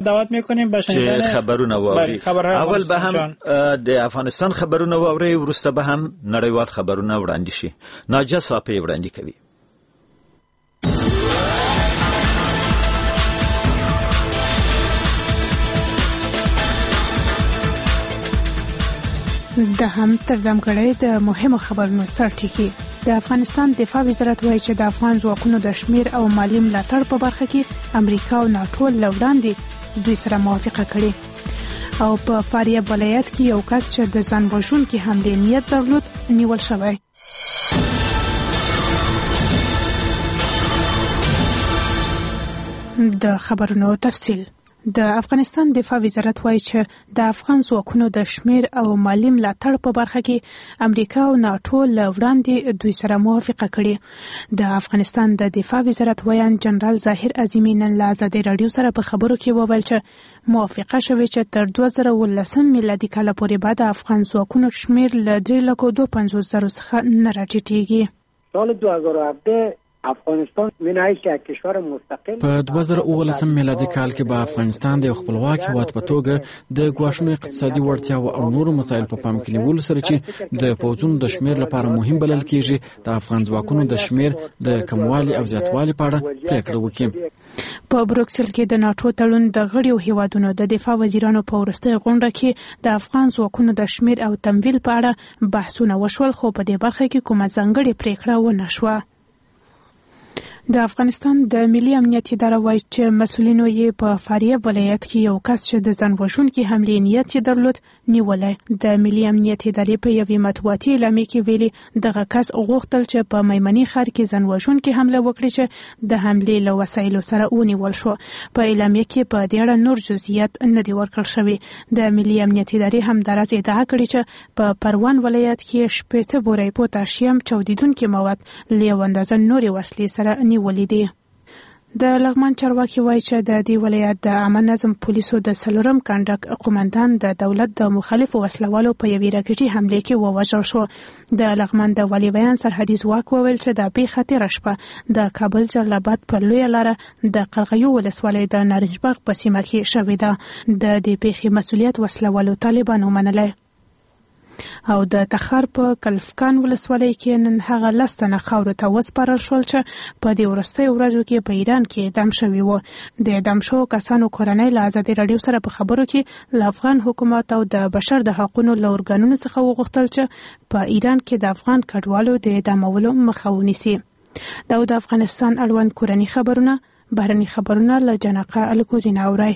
دعوت میکنیم به شنیدن خبرونه واوري. اول به هم د افغانستان خبرونه واوري، ورسته به هم نړیوال خبرونه وړاندې شي. ناجیه صافی وړاندې کوي. د هم تر دمګړۍ د مهمو خبرونو سرټکی. د افغانستان دفاع وزارت وایي چې د افغان ځواکونو د شمیر او مالی ملاتړ په برخه کې امریکا او ناټو له وړاندې دوی سره موافقه کړې. او په فاریاب ولایت کې یو کس چې د ځان وژونکي حملې نیت درلود نیول شوی. د خبرونو تفصیل. د افغانستان دفاع وزارت وایي چې د افغان ځواکونو د شمیر او مالی ملاتړ په برخه کې امریکا او ناټو له وړاندې دوی سره موافقه کړې. د افغانستان د دفاع وزارت ویان جنرال ظاهر عظیمی نن له ازادي راډیو سره په خبرو کې وویل چې موافقه شوې چې تر 2019 میلادي کال پورې به د افغان ځواکونو شمیر له 3,52,000 څخه نه راټیټېږي. سال 2017 افغانستان منایش یک کشور مستقل په 2019 میلادي کال کې به افغانستان د خپلواک هیواد په توګه د ګواښونو اقتصادي وړتیا او نورو مسایل په پام کې نیولو سره چې د پوځونو د شمیر لپاره مهم بلل کېږي د افغان ځواکونو د شمیر د کموالي او زیاتوالي په اړه پریکړه وکړي. په بروکسل کې د ناټو تړون د غړیو هیوادونو د دفاع وزیرانو په وروستۍ غونډه کې د افغان ځواکونو د شمیر او تمویل په اړه بحثونه وشول، خو په دې برخه کې کومه ځانګړې پریکړه ونه شوه. د افغانستان د ملي امنیت اداره وایي چې مسؤلینو یې په فاریاب ولایت کې یو کس چې د ځان وژونکي حملې نیت یې درلود نیولی. د ملي امنیت ادارې په یوې مطبوعاتي اعلامیه کې ویلي دغه کس غوښتل چې په میمنې ښار کې ځان وژونکي حمله وکړي چې د حملې له وسایلو سره ونیول شو. په اعلامیه کې په دې اړه نور جزئیات نه دي ورکړل شوي. د ملي امنیت ادارې همداراز ادعا کړې چې په پروان ولایت کې 15 بورې پوتاشیم چاودیدونکي مواد له یو اندازه نورې وسلې سره ولیدي. د لغمان چارواکي وایي چې د دې ولایت د عامه نظم پولیسو د 4م کنډک قومندان د دولت د مخالفو وسلوالو په یوې راکټي حملې کې ووژل شو. د لغمان د والي بیان سرحدي ځواک وویل چې د پیښې تېره شپه د کابل جلالاباد په لویه لاره د قرغیو ولسوالۍ د نارنجباغ په سیمه کې شوې ده. د دې پیښې مسؤلیت وسلوالو طالبانو منلی. او د تخار په کلفکان ولسوالۍ کې نن هغه 10 تنه خاورو ته وسپارل شول چې په دې وروستیو ورځو کې په ایران کې اعدام شوي وو. د اعدام شوو کسانو کورنۍ له ازادي راډیو سره په خبرو کې له افغان حکومت او د بشر د حقوقو له ارګانونو څخه وغوښتل چې په ایران کې د افغان کډوالو د اعدامولو مخه ونیسي. دا د افغانستان اړوند کورنۍ خبرونه. بهرني خبرونه له جنقه الکوزین اورئ.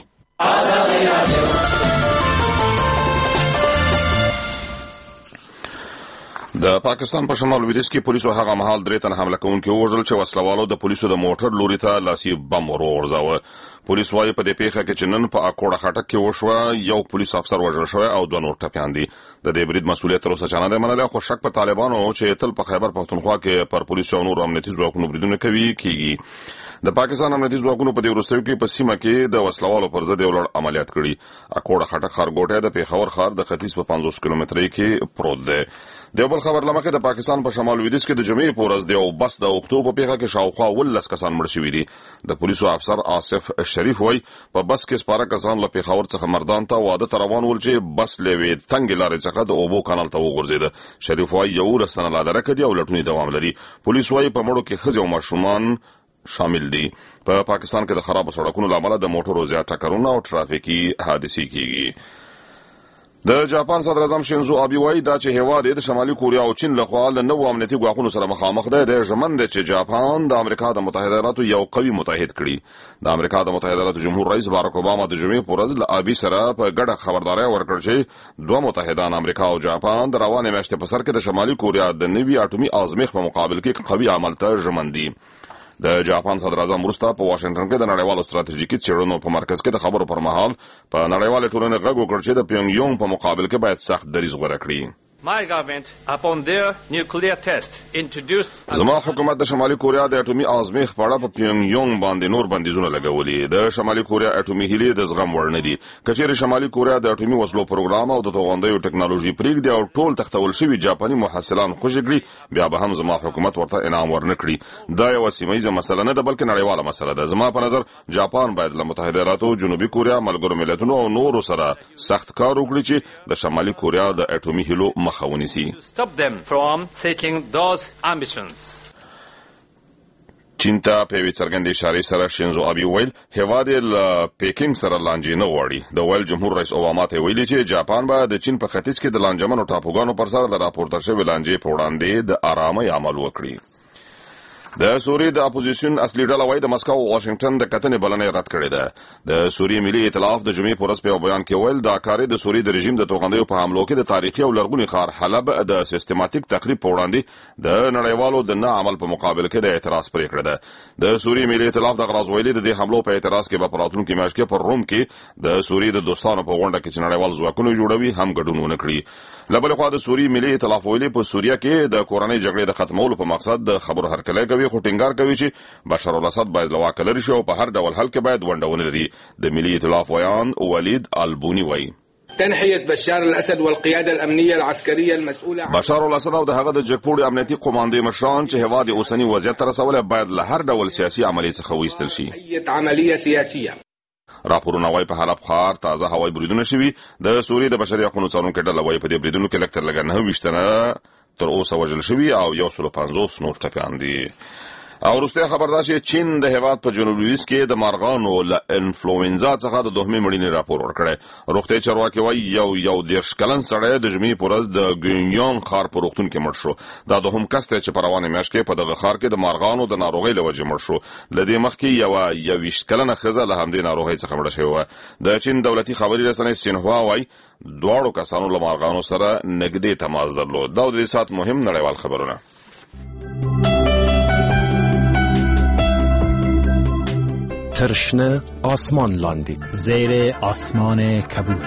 د پاکستان په شمال لویدیځ کې پولیسو هغه مهال 3 تن حمله کوونکي وژل چې وسلوالو د پولیسو د موټر لوري ته لاسي بم ورغورځاوه. پولیس وايي په دې پیښه کې چې نن په اکوړه خټک کې وشوه یو پولیس افسر وژل شوی او 2 نور ټپیان دي. د دې برید مسؤلیت تر اوسه چا نه دی منلی، خو شک په طالبانو چې تل په خیبر پښتونخوا کې پر پولیسو او نورو امنیتي ځواکونو بریدونه کوي کیږي. د پاکستان امنیتي ځواکونو په دې وروستیو کې په سیمه کې د وسلوالو پر ضد یو لړ عملیات کړي. اکوړه خټک ښارګوټی د پیښور ښار د ختیځ په 50 کیلومترۍ کې پروت دی. د بل خبر لمخې د پاکستان په شمال لویدیځ کې د جمعې په ورځ د یو بس د اوښتو په پیښه کې شاوخوا 19 کسان مړ شوي دي. د پولیسو افسر آصف شریف وایي په بس کې سپاره کسان له پیښور څخه مردان ته واده ته روان ول چې بس له وې تنګې لارې څخه د اوبو کانال ته وغورځېده. شریف وایي 11 تنه لا درکه دي او لټونې دوام لري. پولیس وایي په مړو کې ښځې او ماشومان شامل دي. په پاکستان کې د خرابو سړکونو له امله د موټرو زیات ټکرونه او ټرافیکي حادثې کیږي. د جاپان صدر اعظم شینزو آبی وایي دا چې هیواد د شمالي کوریا او چین لخوا له نوو امنیتي ګواښونو سره مخامخ دی. د ژمن دی چې جاپان د امریکا د متحده ایالاتو یو قوي متحد کړي. د امریکا د متحده ایالاتو جمهور رئیس باراک اوباما د جمعې په ورځ له آبی سره په ګډه خبرداری ورکړ چې 2 متحدان امریکا او جاپان د روانې میاشتې په سر کې د شمالي کوریا د نوي اټومي ازمایښت په مقابل کې قوي عمل ته ژمن دي. د جاپان صدر اعظم وروسته په واشنگټن کې د نړیوالو ستراتیژیکي څېړنو په مرکز کې د خبرو پر مهال په نړیوالې ټولنې غږ وکړ چې د پیونګ یونګ په مقابل کې باید سخت دریځ غوره کړي. My government, upon their nuclear test, introduced. زما حکومت د شمالي کوریا د اټومي ازمیخ په اړه په پیونګ باندې نور بندیزونه لګولي. د شمالي کوریا اټومي هیلې د زغم وړ نه دي. کچېر شمالي کوریا د اټومي وسلو پروګرام او د توغندیو ټکنالوژي پریږدي او ټول تختول شوی جاپاني محصلان خوشی کړي، بیا به هم زما حکومت ورته انعام ورنکړي. دا یو سیمایي مسله نه ده بلکې نړیواله مسله ده. زما په نظر جاپان باید له متحده ایالاتو، جنوبي کوریا، ملګرو ملتونو او نورو سره سخت کار وکړي چې د شمالي کوریا د اټومي هیلو stop them from seeking those ambitions. چین ته په وی څرګندې اشارې سره شینزو ابي ویل هیواد له پیکینګ سره لانجې نه غواړي. د ویل جمهور رئیس اوباما ته ویلي چې جاپان به د چین په ختیځ کې د لانجمنو ټاپوګانو پر سر د راپورته شوې لانجې په وړاندې د آرامۍ عمل وکړي. د سوریې د اپوزیشن اصلي ډله وايي د مسکو او واشنگټن د کتنې بلنې رد کړې ده. د سوریې ملي ائتلاف د جمعې په ورځ په بیان کې ویل دا کار د سوریې د رژیم د توغندیو په حملو کې د تاریخي او لرغوني ښار حلب د سیستماتیک تخریب په وړاندې د نړیوالو د نه عمل په مقابل کې د اعتراض پریکړه ده. د سوریې ملي ائتلاف د غراز ویلي د دې حملو په اعتراض کې په راتلونکي میاشت کې پر روم کې د سوریې د دوستانو په غونډه کې چې نړیوال ځواکونه جوړوي هم ګډون ونه کړي. له بلې خوا د سوریې ملي ائتلاف ویلي په سوریه کې د کورنۍ جګړې د ختمولو په مقصد د خبرو هرکلی کوي، خو ټینګار کوي بشار الاسد باید له واکه لرې شي او په هر ډول حل کې باید ونډه ونه لري. د ملي ائتلاف ویان ولید البونی وایي تنحية بشار الأسد والقيادة الأمنية العسكرية المسؤولة بشار الاسد او د هغه د جګپوړي امنیتي قوماندې مشران چې هواد اوسنی وضعیت ته رسولې باید له هر ډول سیاسي عملیې څخه وایستل شي. عملية سياسية. راپورونه وايي په حلب ښار تازه هوایي بریدونه شوي. د سوریې د بشري حقوقو څارونکو ډله وايي په دې بریدونو کې لږ تر لږه 29 تنه تر اوسه وژل شوي او 150 نور ټپیان دي. او وروسته خبر دا چې چین د هیواد په جنوبي لویدیځ کې د مارغانو له انفلوئنزا څخه د دوهمې مړینې راپور ورکړی. روغتیايي چارواکي وايي یو 10 کلن سړی د جمعې په ورځ د ګینیان ښار په روغتون کې مړ شو. دا دوهم کس دی چې په روانه میاشت کې په دغه ښار کې د مارغانو د ناروغۍ له وجې مړ شو. له دې مخکې یو 20 کلنه ښځه له همدې ناروغۍ څخه مړه شوې وه. د چین دولتي خبري رسنۍ سینهوا وايي دواړو کسانو له مارغانو سره نږدې تماس درلود. دا د دې ساعت مهم نړیوال خبرونه. ترشنه آسمان لاندې زیر آسمان کبود.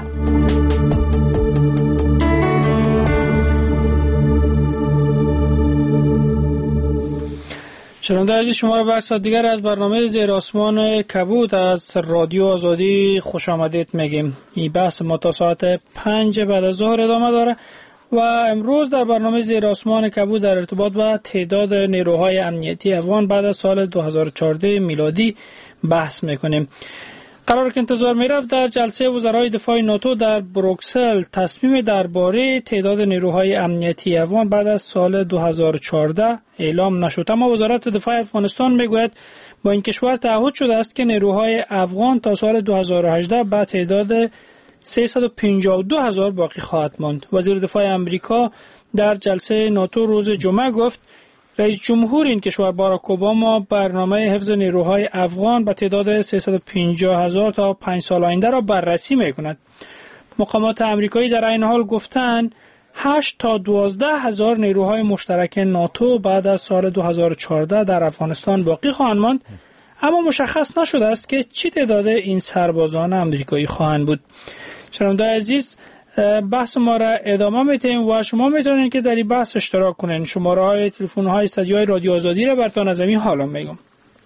شنونده عزیز، شما را به ساعت دیگر از برنامه زیر آسمان کبود از رادیو آزادی خوش آمدید میگیم. این بحث ما تا ساعت 5 بعد از ظهر ادامه داره و امروز در برنامه زیر آسمان کبود در ارتباط با تعداد نیروهای امنیتی افغان بعد از سال 2014 میلادی بحث میکنیم. قرار که انتظار میرفت در جلسه وزرای دفاع ناتو در بروکسل تصمیم درباره تعداد نیروهای امنیتی افغان بعد از سال 2014 اعلام نشد، اما وزارت دفاع افغانستان میگوید با این کشور تعهد شده است که نیروهای افغان تا سال 2018 به تعداد 352,000 باقی خواهد ماند. وزیر دفاع امریکا در جلسه ناتو روز جمعه گفت رئیس جمهور این کشور باراک اوباما برنامه حفظ نیروهای افغان به تعداد 350,000 تا 5 سال آینده را بررسی میکند. مقامات امریکایی در این حال گفتند 8 تا 12,000 نیروهای مشترک ناتو بعد از سال 2014 در افغانستان باقی خواهند ماند، اما مشخص نشده است که چه تعداد این سربازان امریکایی خواهند بود. شنوندگان عزیز، بحث ما را ادامه میتیم و شما میتونید که در این بحث اشتراک کنین. شماره های تلفن های استودیوی رادیو آزادی را براتون از همین حالا میگم.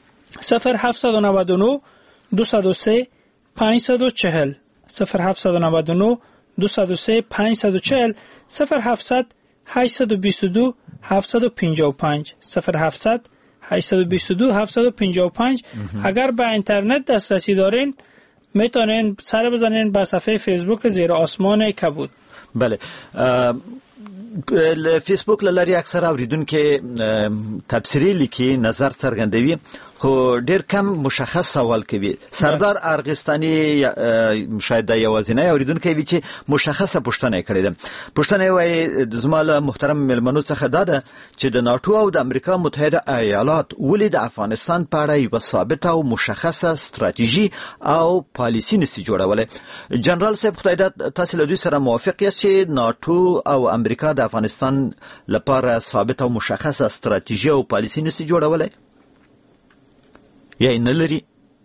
0799 203 540 0799 203 540 0700 822 755 0700 822 755. اگر به اینترنت دسترسی دارین میتونین سر بزنین به صفحه فیسبوک زیر آسمان کبود. بله، فیسبوک لاری اکثر اوریدونکو تبصری لیکي، نظر څرګندوي، خو ډیر کم مشخص سوال کوي. سردار ارغستانی شاید یوازینی اوریدونکو وی چې مشخصه پوښتنه کړې ده. پوښتنه وایي زماله محترم ملمنو څخه ده چې د ناتو او د امریکا متحده ایالات ولې د افغانستان په اړه یو ثابت او مشخصه ستراتیژي او پالیسی نسی جوړولې. جنرال صاحب خدای دې تاسو له دوی سره موافق یاست چې ناتو او امریکا د افغانستان لپاره ثابت او مشخصه ستراتیژي او پالیسی نسی جوړولې؟ یا نه لري؟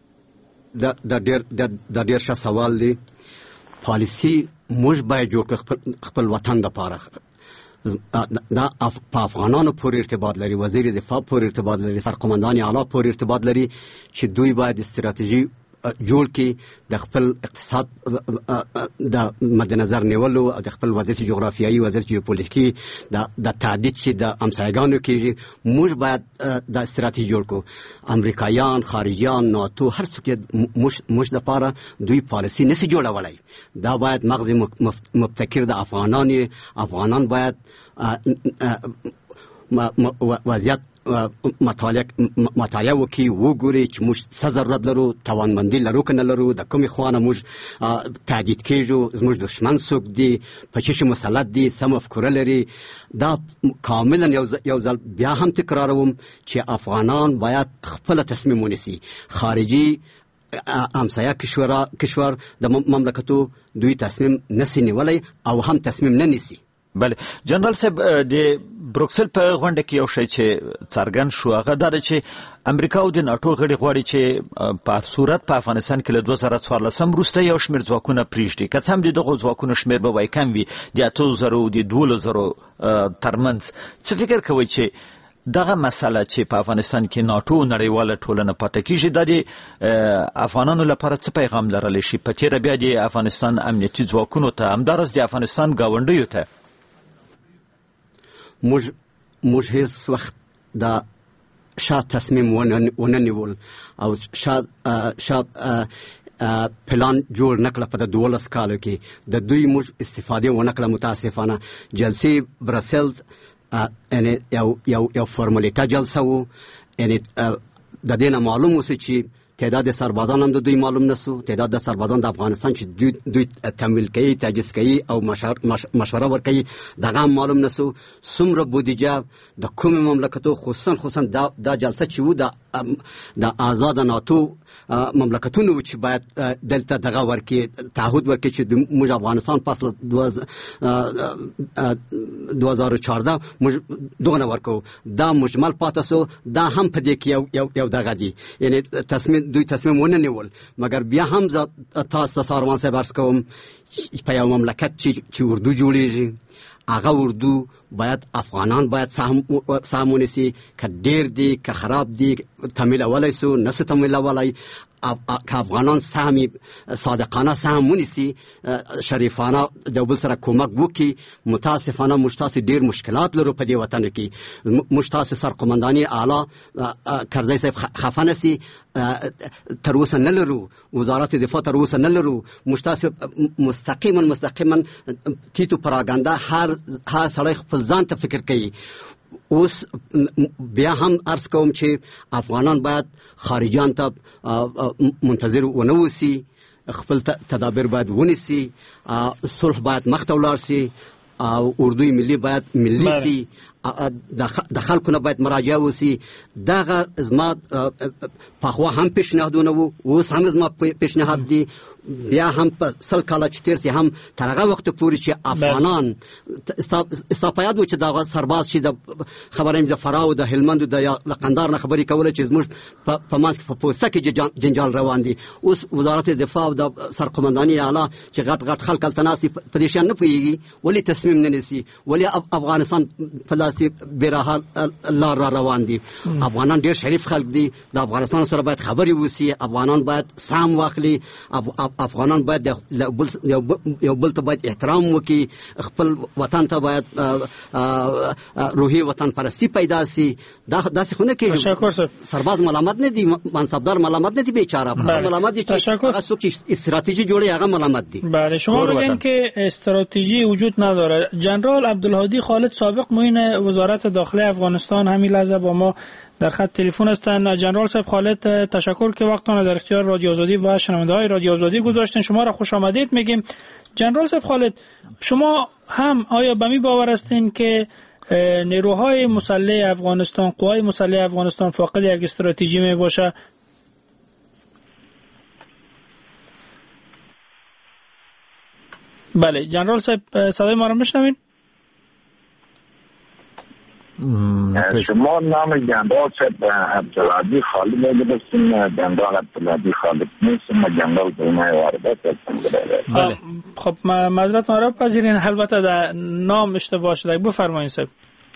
دا ډیر ښه سوال دی. پالیسی موږ باید جوړ کړو خپل وطن لپاره. دا په افغانانو پورې ارتباط لري، وزیر دفاع پورې ارتباط لري، سرقومندان اعلی پورې ارتباط لري چې دوی باید استراتیژي جوړ کی د خپل اقتصاد د مد نظر نیولو او د خپل وضعیت جغرافیایي وضعیت جیوپولیټیکي د تعدید چې د همسایګانو کېږي، موږ باید د استراتیژي جوړ کو. امریکایان، خارجیان، ناتو، هر څوک موږ دپاره دوی پالیسي نسي جوړولی. دا باید مغز مبتکر د افغانان باید وضعیت مطالعه وکړي، وګوري چې موږ څه ضرورت لرو، توانمندي لرو که نه لرو، د کومې خوا نه موږ تهدید کېږو، زموږ دښمن څوک دي، په څه شي مسلط دي، څه مفکوره لري. دا کاملا یو ځل بیا هم تکراروم چې افغانان باید خپله تصمیم ونیسي. خارجي همسایه کشور د مملکتو دوی تصمیم نسی نیولی او هم تصمیم نه نیسي. بله جنرال صاحب، د بروکسل په غونډه کې یو شی چې څرګند شو هغه دا ده چې امریکا او د ناټو غړي غواړي چې په صورت په افغانستان کې له 2014 وروسته یو شمېر ځواکونه پرېږدي، که څه هم د دغو ځواکونو شمېر به وایي کم وي، د 8000 او د 12000 ترمنځ. څه فکر کوئ چې دغه مسله چې په افغانستان کې ناټو نړیواله ټولنه پاتې کېږي دا د افغانانو لپاره څه پیغام لرلی شي؟ په تېره بیا د افغانستان امنیتي ځواکونو ته، همداراز د افغانستان ګاونډیو ته. موږ هیڅ وخت د شاه تصمیم ونه نیول او شاه پلان جوړ نکړه په 12 کالو کې. د دوی موږ استفاده ونه کړه متاسفانه. جلسې برسلز یعنی یو فرمالیته جلسه وو، یعنی د دې نه معلوم اوسه چې تعداد سربازان هم د دوی معلوم نسو، تعداد د سربازان د افغانستان چې دوی تمویل کوي، تجهیز کوي او مشوره ورکوي دغه هم معلوم نسو. څومره بودیجه د کوم مملکتو خصوصا دا جلسه چې وو د آزاد ناتو مملکتونو چې باید دلته دغه ورکي تعهد ورکي چې موږ افغانستان پس 2014 موږ دغه ورکو، دا مجمل پاتې سو. دا هم په دې کې یو دغه دی، یعنی دوی تصمیم ونه نیول. مګر بیا هم تاسو ته ساروان صاحب عرض کوم په یو مملکت چې اردو جوړیږي، هغه اردو باید افغانان باید سهم ونیسي، که ډیر دی که خراب دی تمویلولی سو نسو تمویلولی. که افغانان سهمی صادقانه سهم ونیسي، شریفانه د بل سره کومک وکړي. متاسفانه موږ تاسو ډیر مشکلات لرو په دې وطن کې. موږ تاسو سرقومنداني اعلی کرزی صاحب خفه نسی تر اوسه نه لرو، وزارت دفاع تر اوسه نه لرو. موږ تاسو مستقیما تیتو پراګاندا هر سړی خپل ځان ته فکر کوي. اوس بیا هم عرض کوم چې افغانان باید خارجیان ته منتظر ونه اوسي، خپل تدابیر باید ونیسي، صلح باید مخته ولاړ سي او اردوی ملي باید ملي سي، د خلکو نه باید مراجعه وسي. دغه زما پخوا هم پیشنهادونه وو، اوس هم زما پیشنهاد دي. بیا هم په 100 کاله چې تیر سي هم تر هغه وخت پورې چې افغانان استاپیاد و چې دغه سرباز چې د خبرې د فراو د هلمند د قندار نه خبرې کوله چې زموږ په ماسک په پوسټه کې جنجال روان دي. اوس وزارت دفاع او د سرقومنداني اعلی چې غټ خلک التناسي په دې شان نه پوهیږي، ولی تصمیم نه نیسي، ولی افغانستان په بیرحال لار را روان دي. افغانان ډیر شریف خلک دي، د افغانستان سره باید خبرې وسی، افغانان باید سام واخلي، افغانان باید یو بل ته باید احترام وکړي، خپل وطن ته باید روحي وطن پرستی پیدا سي. داسې خو نه کېږي. سرباز ملامت نه دي، منصبدار ملامت نه دي، بیچاره ملامت دي چې هغه څوک چې استراتژی جوړي هغه ملامت دي. بله شما میگن که استراتژی وجود نداره. جنرال عبدالهادی خالد سابق معین وزارت داخله افغانستان همین لحظه با ما در خط تلفن هستند. جنرال صاحب خالد، تشکر که وقتتان در اختیار رادیو آزادی و شنونده‌های رادیو آزادی گذاشتین. شما را خوش آمدید میگیم. جنرال صاحب خالد، شما هم آیا به می باور هستین که نیروهای مسلح افغانستان، قوای مسلح افغانستان فاقد یک استراتژی می باشه؟ بله جنرال صاحب صدای ما را میشنوین؟ شما نام جنرال صاحب عبدالعزیز خالد میگفتین، جنرال عبدالعزیز خالد نیستم، جنرال دومای واردات هستم. خب معذرت ما را پذیرین، البته در نام اشتباه شده. بفرمایید صاحب.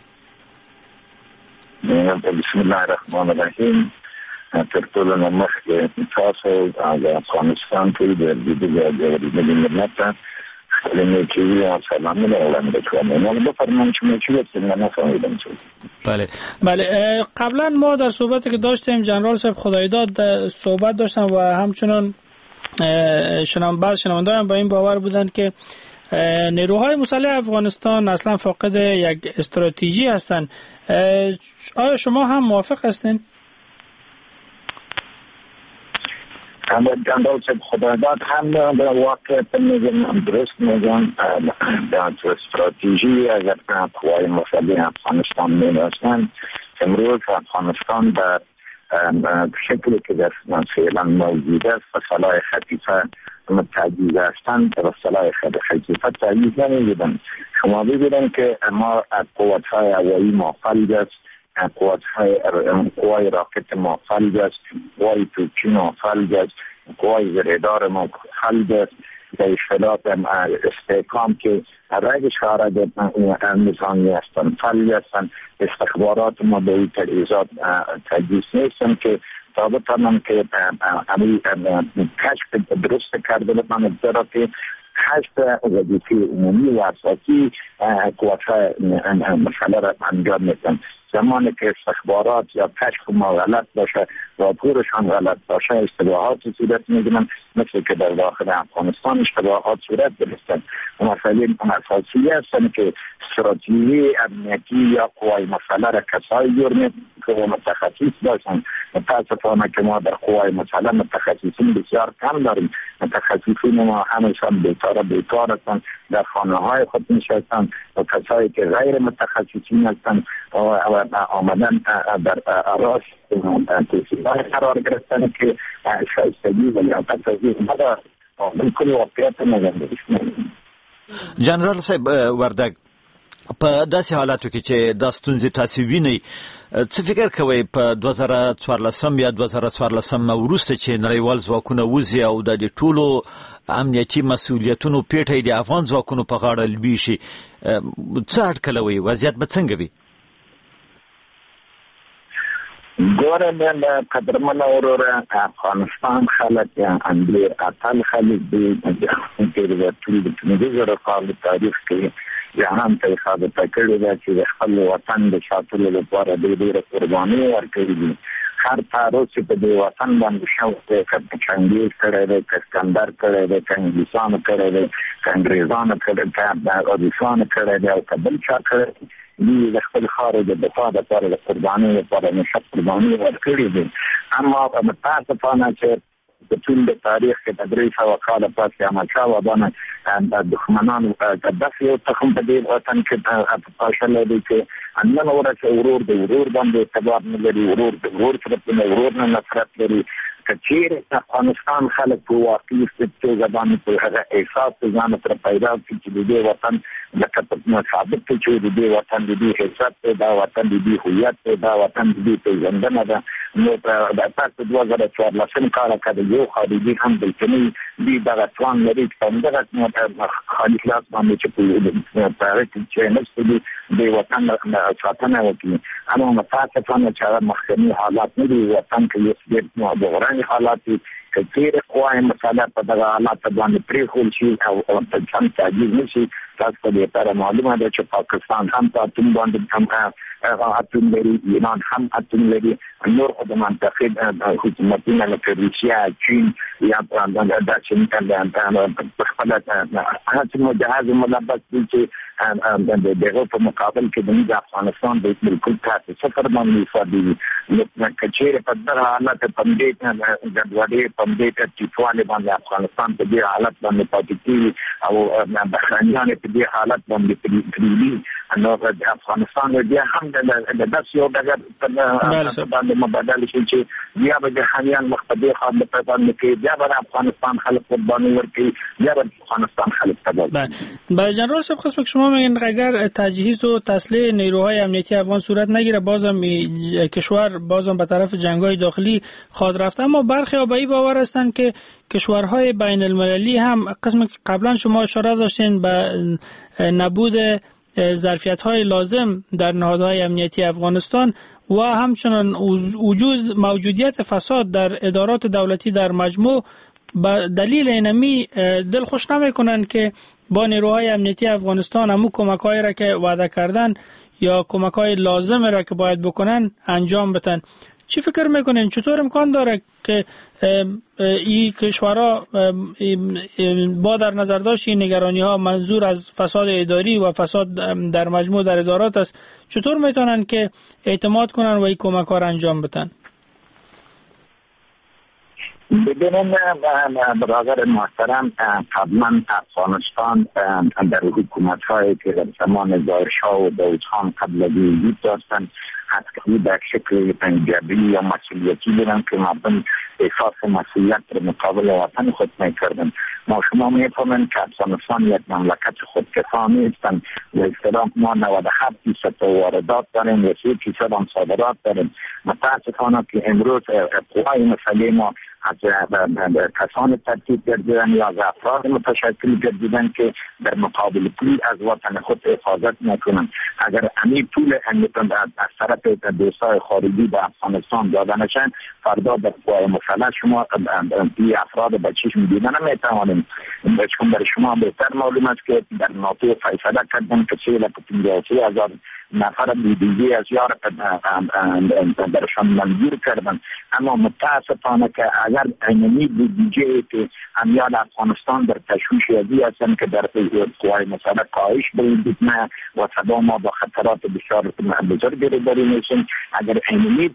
بسم الله الرحمن الرحیم. تر ټولو نه مخکې تاسو د افغانستان کې د دې ملت خدمتي سلامونه وړاندې کوم. نو بفرمایئ چې نه فهمیدم. بله، قبلا ما در صحبتی که داشتیم جنرال صاحب خدایداد صحبت داشتن و همچنان بعض شنوندگان با این باور بودند که نیروهای مسلح افغانستان اصلا فاقد یک استراتژی هستند. آیا شما هم موافق هستین؟ جنرال صاحب خدایداد هم در واقعیت میگن درست میگن. در استراتژی اگر قوای مسلح افغانستان می‌داشتند، امروز افغانستان در شکلی که در فعلا موجود است و سلاح خفیفه متعجیز هستند و سلاح خفیفه تعجیز نمی‌دن. شما ببینید که ما قوت‌های هوایی ما فلج است، قوای راکت ما فلج است، قوای توپچی ما فلج است، قوای رادار ما فلج است. در اصطلاح استحکام که رایج خارج نظامی هستند فلج هستند. استخبارات ما به این تجهیزات تجهیز نیستند که تا بتوانند که کشف درست کرده بتوانند زیرا که کشف وظیفه عمومی و اساسی قوت‌های مسئله را انجام میدن. زمانی که استخبارات یا کشف ما غلط باشه، راپورشان غلط باشه، اشتباهات صورت میگیرن، مثل که در داخل افغانستان اشتباهات صورت گرفتن. مسئله اساسی هستند که استراتژی امنیتی یا قوای مسئله را کسایی جور میکنن که متخصص باشن. متاسفانه که ما در قوای مسئله متخصصین بسیار کم داریم. متخصصین ما همیشان بیکار هستند، در خانه های خود نشستند و کسایی که غیر متخصصین هستند و آمدن در راست توصیف‌های قرار گرفتن که شایستگی و لیاقت از این ندارد. بالکل واقعیت نگنده. جنرال صاحب وردګ، په داسې حالاتو کې چې دا ستونزې تاسو وینئ، څه فکر کوئ په 2014 یا 2014 وروسته چې نړیوال ځواکونه وځي او د ټولو امنیتي مسؤلیتونو پیټه د افغان ځواکونو په غاړه لویشي، څه اټکلوي؟ وضعیت به څنګه وي؟ ګوره من قدرمن وروره، افغانستان خلک انډیر اتل خلک دي چې د ټول د 15 کال تاریخ کې جهان ته خدمت کړې ده چې د خپل وطن د ساتلو لپاره ډېرې قرباني ورکړې دي. هر تاروس چې په دې وطن باندې شوق دی، که چنګیز کړی دی، که اسکندر کړی دی، که انګلیسانو کړی دی، که انګریزانو کړی دی، که روسانو کړی دی او که بل چا کړی دی، د خپل خاورې د دفاع لپاره د قربانۍ لپاره نشه قرباني ورکړې دي. اما متاسفانه چې د ټول د تاریخ کې د 300 کاله پاتې احمدشاه بابا د دښمنانو داسې یو تخم په دې وطن کې پاشلی دی چې نن ورځ ورور د ورور باندې اعتبار نه لري، ورور د ورور سره په ورور نه نفرت لري. که چیرې افغانستان خلک په واقعي توګه باندې په هغه احساس ځان سره پیدا کړي چې د دې وطن لکه ثابت کړي چې د دې وطن د دې حیثیت دی، دا وطن د دې هویت دی، دا وطن د دې پیژندنه ده، نو د تاسو 2014 کال کې یو خارجي هم بلکني دی دغه توان لري چې همدغه خالي خلاص باندې چې په تاریخ کې نشته دی د وطن ساتنه وکړي. اما متاسفانه چې مخکنی حالات نه دي، وطن کې یو څه بحراني حالات دي. که چیرې قوای مسئله په دغه حالات باندې پرېښول شي او په چم تعجیز نه شي، تاسو ته بهتره معلومه ده چې پاکستان هم په اتوم باندې هم اتوم لري، ایران هم اتوم لري، نور خو د منطقې حکومتونه لکه روسیه، چین یا د چین په خپله هڅې جهاز ملبس دي چې دغه په مقابل کې د افغانستان د بالکل تاسو صفر باندې ایستادي دي. که چیرې په دغه حالت په دې ګډوډۍ په دې ترتیبوالي باندې افغانستان په دې حالت باندې پاتې کیږي او بهرنیان په دې حالت باندې پریږدي، نو افغانستان بیا هم د داس یو دغه باندې مبادله شي چې بیا به د حالیان مخبدي خاطر په باندې کې بیا به افغانستان خلک قربانی ورکړي بیا به افغانستان خلک تباه. با جنرال صاحب خواستم که شما میگین اگر تجهیز و تسلیح نیروهای امنیتی افغان صورت نگیره بازم کشور بازم به طرف جنگ‌های داخلی خواهد رفت، اما برخی ها به این باور هستند که کشورهای بین المللی هم قسم قبلا شما اشاره داشتین به نبود ظرفیت‌های لازم در نهادهای امنیتی افغانستان و همچنان موجودیت فساد در ادارات دولتی در مجموع به دلیل اینمی دل خوش نمی‌کنند که با نیروهای امنیتی افغانستان همون کمک‌هایی را که وعده کردن یا کمک‌های لازم را که باید بکنن انجام بدن. چی فکر میکنین چطور امکان داره که این کشورها با در نظر داشت این نگرانی ها منظور از فساد اداری و فساد در مجموع در ادارات است، چطور میتونن که اعتماد کنن و این کمک ها را انجام بدن؟ ببینید برادر محترم، قبلا افغانستان در حکومت هایی که در زمان ظاهرشاه و داود خان قبل از وجود داشتن حتی در شکل پنجابی یا مسئولیتی بودن که مردم احساس مسئولیت در مقابل وطن خود میکردن. ما شما میفهمین که افغانستان یک مملکت خودکفا نیستن و اصطلاح ما 97% واردات داریم و 3% هم صادرات داریم. متاسفانه که امروز قوای مسئله ما از کسان ترتیب گردیدن یا از افراد متشکل گردیدن که در مقابل پول از وطن خود حفاظت نکنن. اگر امی پول امیتون از طرف دوستای خارجی به افغانستان داده نشن، فردا در قوای مسلح شما این افراد به چشم دیدن نمیتوانیم. چون برای شما بهتر معلوم است که در ناتو فیصله کردن که 353,000 نفر بیدیگی از یار درشان منظور کردن، اما متاسفانه که اگر اینمی بیدیگی که امیال افغانستان در تشویش یادی هستن که در قوای مسلح کاهش برید نه و صدا ما با خطرات بسیار بزرگ گرفتاری میشیم. اگر اینمی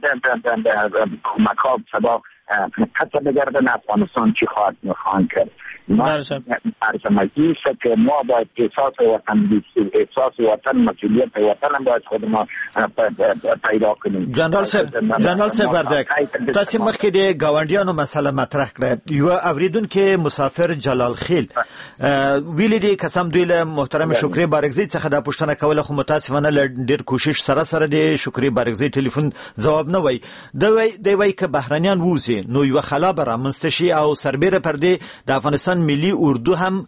کمک ها صدا قطع بگردن افغانستان چی خواهد کرد؟ ما ارزمگی است که ما باید احساس وطن مسئولیت وطن هم باید خود ما پیدا کنیم. جنرال صاحب وردک تاسو مخکې د گاونډیانو مسله مطرح کړه. یو اوریدونکو مسافر جلال خیل ویل دي قسم دوی له محترم شکری بارگزی څخه د پښتنه کوله، خو متاسفانه ل ډیر کوشش سره د شکری بارگزی ټلیفون جواب نه وای. دوی وای که بهرانيان ووزي نو یو خلا بر منستشي او سربېره پر دې د افغانستان ملي اردو هم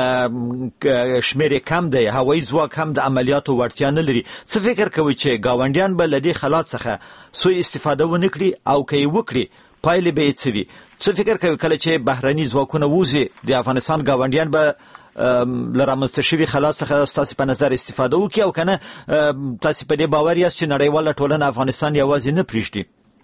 شمیر کم دی، هوایي ځواک هم د عملیاتو وړتیا نه لري. څه فکر کوي چې گاونډیان به له دې حالات څخه سوء استفاده ونکړي او که یې وکړي پایلې به یې څه وي؟ څه فکر کوي کله چې بهرني ځواکونه ووزي د افغانستان گاونډیان به له رامنځته شوي خلا څخه ستاسو په نظر استفاده وکړي او که نه تاسو په دې باور یاست چې نړیواله ټولنه افغانستان یوازې نه پرېږدي؟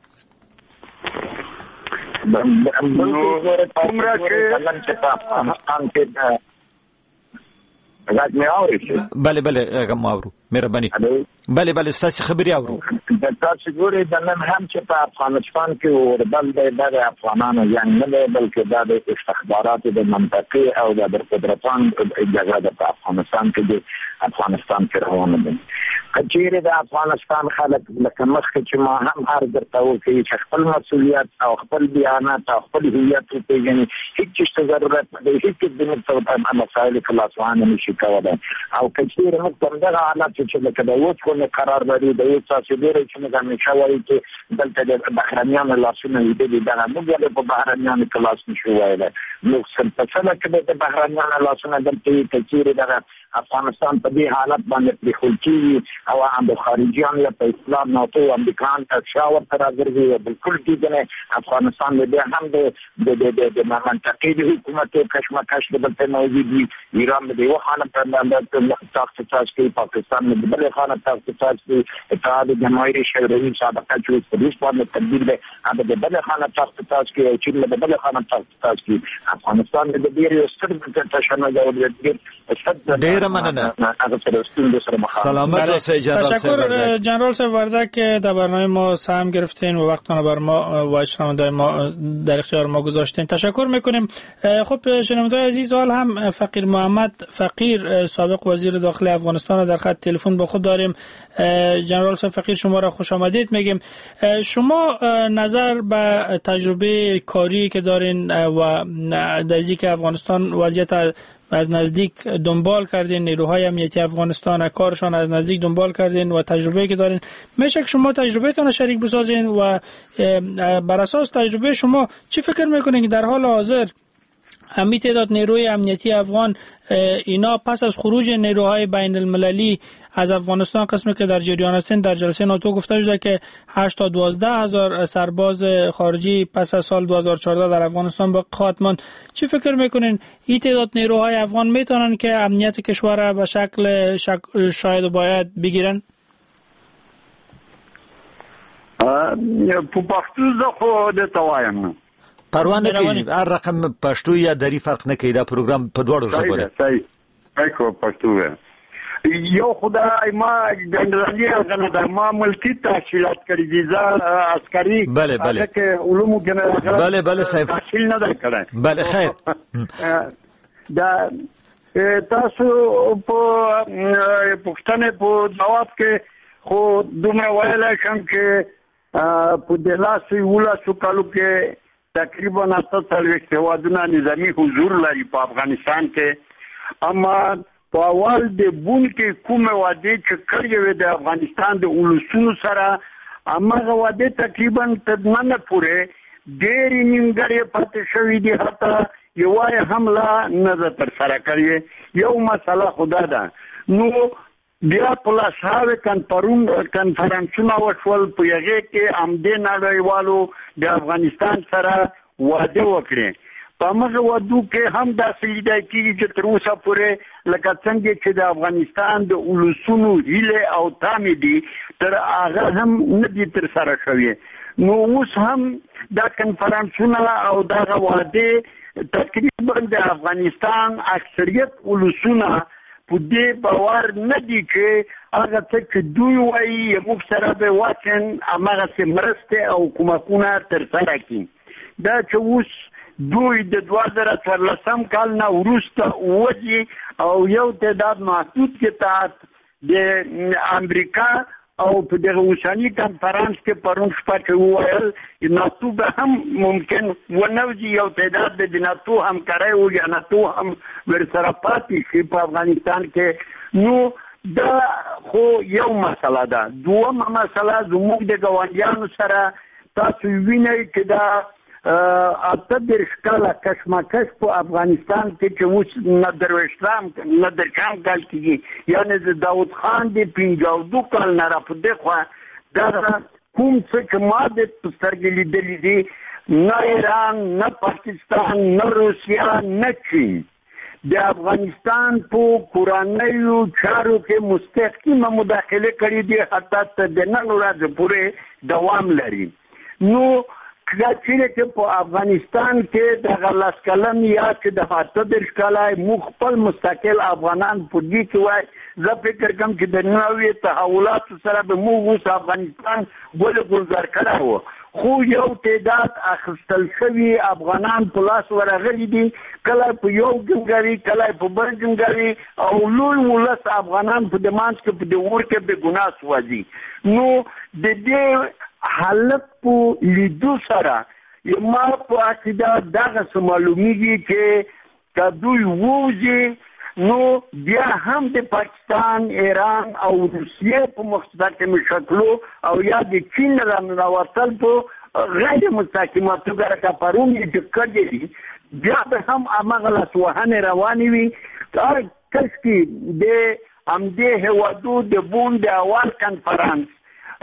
بله ماورو مهرباني. بله ستاسو خبري اورو. تاسو ګورئ د نن هم چې په افغانستان کې وربل د افغانانو یعنی نه بلکې د استخباراتو د منطقې او د قدرتان اجازه د افغانستان کې د افغانستان کې روانه دي. کچېره د افغانستان خلک لکه مخکې چې ما هم هر درته وکړي چې خپل مسؤلیت او خپل بیانات او خپل هویت پیژني، هیڅ ضرورت نه دی، هیڅ د مسایل خلاصونه نشي کولای. او کچېره موږ په دغه حالت چې لکه د اوسونه قرار لري د یو تاسو ډېر چې موږ همیشه وایي چې دلته د بهرنیانو لاسونه دي دا موږ له بهرنیانو کلاس نشو وایي. نو څنګه چې د بهرنیانو لاسونه دلته کچېره د افغانستان په دې حالت باندې پریښول کیږي او هم خارجيان له اسلام ناتو امریکان ته شاور تر راځي او بالکل دې افغانستان دې هم د منطقې د حکومت کشمکش دلته موجود دي. ایران دې وخانه په تاسو کې پاکستان دې بل خانه تاسو کې اتحاد جماهیر شوروي سابقه چې په دې باندې تبدیل ده هغه دې بل خانه تاسو کې او چې دې بل خانه تاسو کې افغانستان دې ډېر ستر د تشنه جوړ دې ډېر ډیره مننه. هغه سره ستونزه سره مخ. سلامت اوسئ جنرال صاحب. تشکر جنرال صاحب وردک که در برنامه ما سهم گرفتین و وقتتون بر ما و شنوندای ما در اختیار ما گذاشتین. تشکر میکنیم. خب شنوندای عزیز، حال هم فقیر محمد فقیر سابق وزیر داخلی افغانستان در خط تلفن با خود داریم. جنرال صاحب فقیر، شما را خوش آمدید میگیم. شما نظر به تجربه کاری که دارین و در که افغانستان وضعیت از نزدیک دنبال کردین، نیروهای امنیتی افغانستان کارشان از نزدیک دنبال کردین و تجربه که دارین، میشه که شما تجربهتون شریک بسازین و بر اساس تجربه شما چی فکر میکنین که در حال حاضر همین تعداد نیروی امنیتی افغان اینا پس از خروج نیروهای بین المللی از افغانستان، قسمی که در جریان هستند، در جلسه ناتو گفته شده که 8 تا 12 هزار سرباز خارجی پس از سال 2014 در افغانستان باقی خواهد ماند. چی فکر میکنین این تعداد نیروهای افغان میتونن که امنیت کشور را به شکل شاید و باید بگیرن؟ په پښتو زه خو درته وایم پروا نه کوي، هر رقم پښتو یا دری فرق نه کوي، دا پروګرام په دواړو ژبو دی. صحیح کو پښتو یو خدای ما جنرالي غنه ما ملکی تحصیلات کړی دي، زه عسکري که علومو کې بله صاحب تحصیل نه کړی. بله خیر. دا تاسو په پښتنه په جواب کې خو دومره ویلای شم چې په دلاسي ولاسو کالو کې تقریبا 48 هیوادونه نظامی حضور لري په افغانستان کې. اما په اول د بون کې کومه وعده چې کړې وې د افغانستان د ولسونو سره، هغه وعده تقریبا تر نن پورې ډېرې نیمګړې پاتې شوې دي، حتی یوه حمله نه تر سره کړې. یو مسله خدا ده، نو بیا په لاساوې کنفرانسونه وشول، په هغې کې همدې نړیوالو د افغانستان سره وعده وکړي. په هغه وعدو کې هم داسې لیدای کېږي چې تر اوسه پورې لکه څنګه چې د افغانستان د ولسونو هیلې او تامې دي تر هغه هم نه دي تر سره شوي. نو اوس هم دا کنفرانسونه او دغه وعدې تقریبا د افغانستان اکثریت ولسونه په دې باور نه دي چې هغه څه چې دوی وایي موږ سره به واچن هماغسې مرستې او کومکونه ترسره کړي. دا چې اوس دوی د 2014 کال نه وروسته وځي او یو تعداد محدود کې تحت د امریکا او په دغه اوسني کنفرانس کې پرون شپه چې وویل ناتو به هم ممکن ونوځي، یو تعداد د ناتو همکارۍ او یا ناتو هم ورسره پاتې شي په افغانستان کې. نو دا خو یو مسله ده. دومه مسله زموږ د ګاونډیانو سره تاسو وینئ چې دا 18 کاله کشمکش په افغانستان کې چې اوس ندرشام کال کېږي، یعنې د داود خان د 52 کال نه راپدې خوا دغه کوم څه چې ما د سترګې لیدلي دي، نه ایران، نه پاکستان، نه روسیه، نه چین د افغانستان په کورنیو چارو کې مستقیمه مداخله کړې دي، حتی تر د نن ورځې پورې دوام لري. نو چې په افغانستان کې دغه لاس کلن یا چې د 18 کاله موږ خپل مستقل افغانان په دې کې وای، زه فکر کوم چې د نوې تحولاتو سره به موږ اوس افغانستان ګلزار کړی و. خو یو تعداد اخیستل شوي افغانان په لاس ورغلي دي، کله په یو جنګوي کله په بل جنګوي او لوی ولس افغانان په دمانس کې په دې اور کې بې ګناه سوځي. نو د دې حالت په لیدو سره ما په عقیده دغه معلومیږي چې که دوی ووځي نو بیا هم د پاکستان، ایران او روسیې په مستقیم شکلو او یا د چین راننوتل په غیر مستقیمه توګه لکه پرون یې چې کړی دي، بیا به هم هماغه لاسوهنې روانې وي. کشکې د همدې هېوادو د بون د اول کنفرانس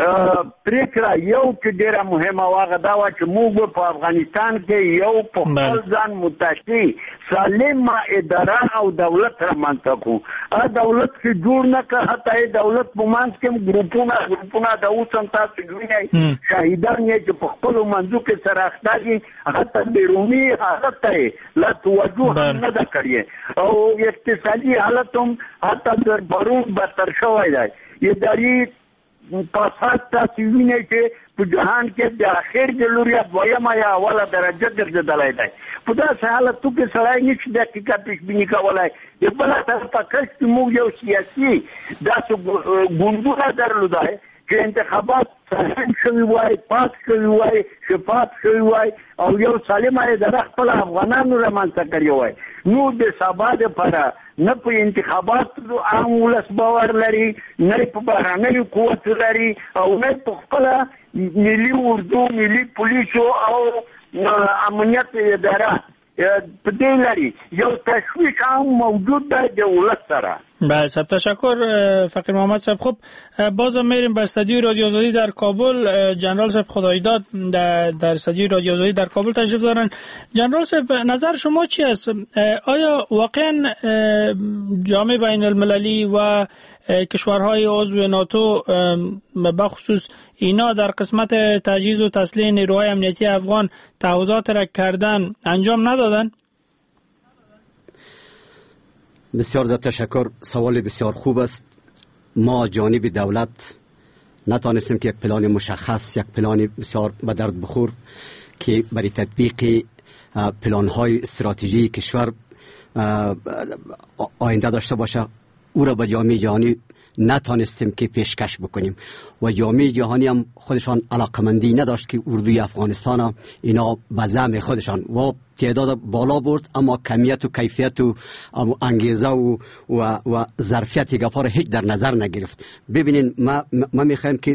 پریکړه یو چې ډیره مهمه واغه دا و چې موږ په افغانستان کې یو په خپل ځان متشي سالمه اداره او دولت رامنځته کړو دولت کې جوړ نه کړ حتی دولت په منځ کې ګروپونه د اوسم تاسو ګوینئ شهیدان یې چې په خپل منځو کې سره اخته دي حتی بیرونی حالت ته لا توجه نه ده کړې او اقتصادي حالت هم حتی د برون بدتر شوی دی اداري فساد تاسو وینئ چې په جهان کې د اخر د لوري دویمه یا اوله درجه ګرځېدلی دی په داسې حالتو کې سړی نشي د حقیقت پیشبیني کولی د بله طرفه کش چې موږ یو سیاسي داسې ګوندونه درلودی چې انتخابات صحیح شوي وای پاک شوي وای شفاف شوي وای او یو سالمه اداره خپل افغانانو رامنځته کړې وای نو د سبا دپاره نه په انتخاباتو عام ولس باور لري نه په بهرنیو قوت لري او نه په خپله ملي اردو ملي پولیسو او امنیت اداره په دې لري یو تشویش هم موجود دی د ولس سره. بله صاحب تشکر فقیر محمد صاحب. خب باز هم میریم به استودیوی رادیو آزادی در کابل. جنرال صاحب خدایداد در استودیوی رادیو آزادی در کابل تشریف دارن. جنرال صاحب نظر شما چی است؟ آیا واقعا جامعه بین المللی و کشورهای عضو ناتو بخصوص اینا در قسمت تجهیز و تسلیح نیروهای امنیتی افغان تعهدات را کردن انجام ندادن؟ بسیار زیاد تشکر. سوال بسیار خوب است. ما جانب دولت نتانستیم که یک پلان مشخص یک پلان بسیار به درد بخور که برای تطبیق پلان‌های استراتژی کشور آینده داشته باشه او را به جامعه جهانی نتانستیم که پیشکش بکنیم و جامعه جهانی هم خودشان علاقمندی نداشت که اردوی افغانستان اینا به زعم خودشان و تعداد بالا برد اما کمیت و کیفیت و انگیزه و ظرفیت گپا را هیچ در نظر نگرفت. ببینین ما میخوایم که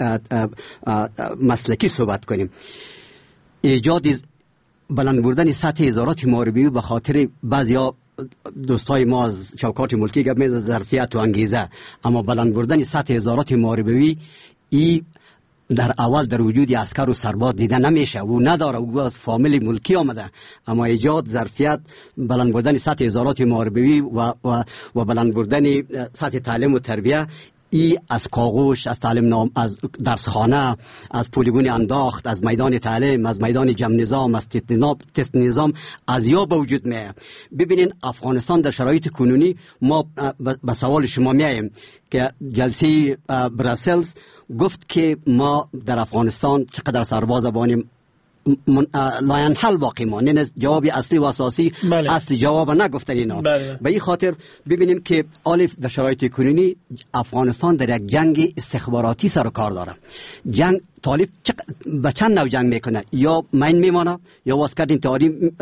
مسلکی صحبت کنیم. ایجاد بلند بردن سطح ادارات محاربی به خاطر بعضیا دوستای ما از چوکات ملکی گپ میزنن ظرفیت و انگیزه، اما بلند بردن سطح ادارات محاربی ای در اول در وجود عسکر و سرباز دیده نمیشه و نداره، او از فامیل ملکی آمده، اما ایجاد ظرفیت بلند بردن سطح ادارات محاربی و بلند بردن سطح تعلیم و تربیه ای از کاغوش، از تعلیم نام، از درسخانه، از پولیگون انداخت، از میدان تعلیم، از میدان جمع نظام، از تست نظام از یا به وجود میه. ببینین افغانستان در شرایط کنونی ما به سوال شما میایم که جلسه برسلز گفت که ما در افغانستان چقدر سرباز بانیم لاین حل باقی مانده. جواب اصلی و اساسی اصلی جواب نگفتن اینا. به این خاطر ببینیم که الف در شرایط کنونی افغانستان در یک جنگ استخباراتی سر و کار داره. جنگ طالب به چند نوع جنگ میکنه، یا مین میمانه یا واسکت انتحاری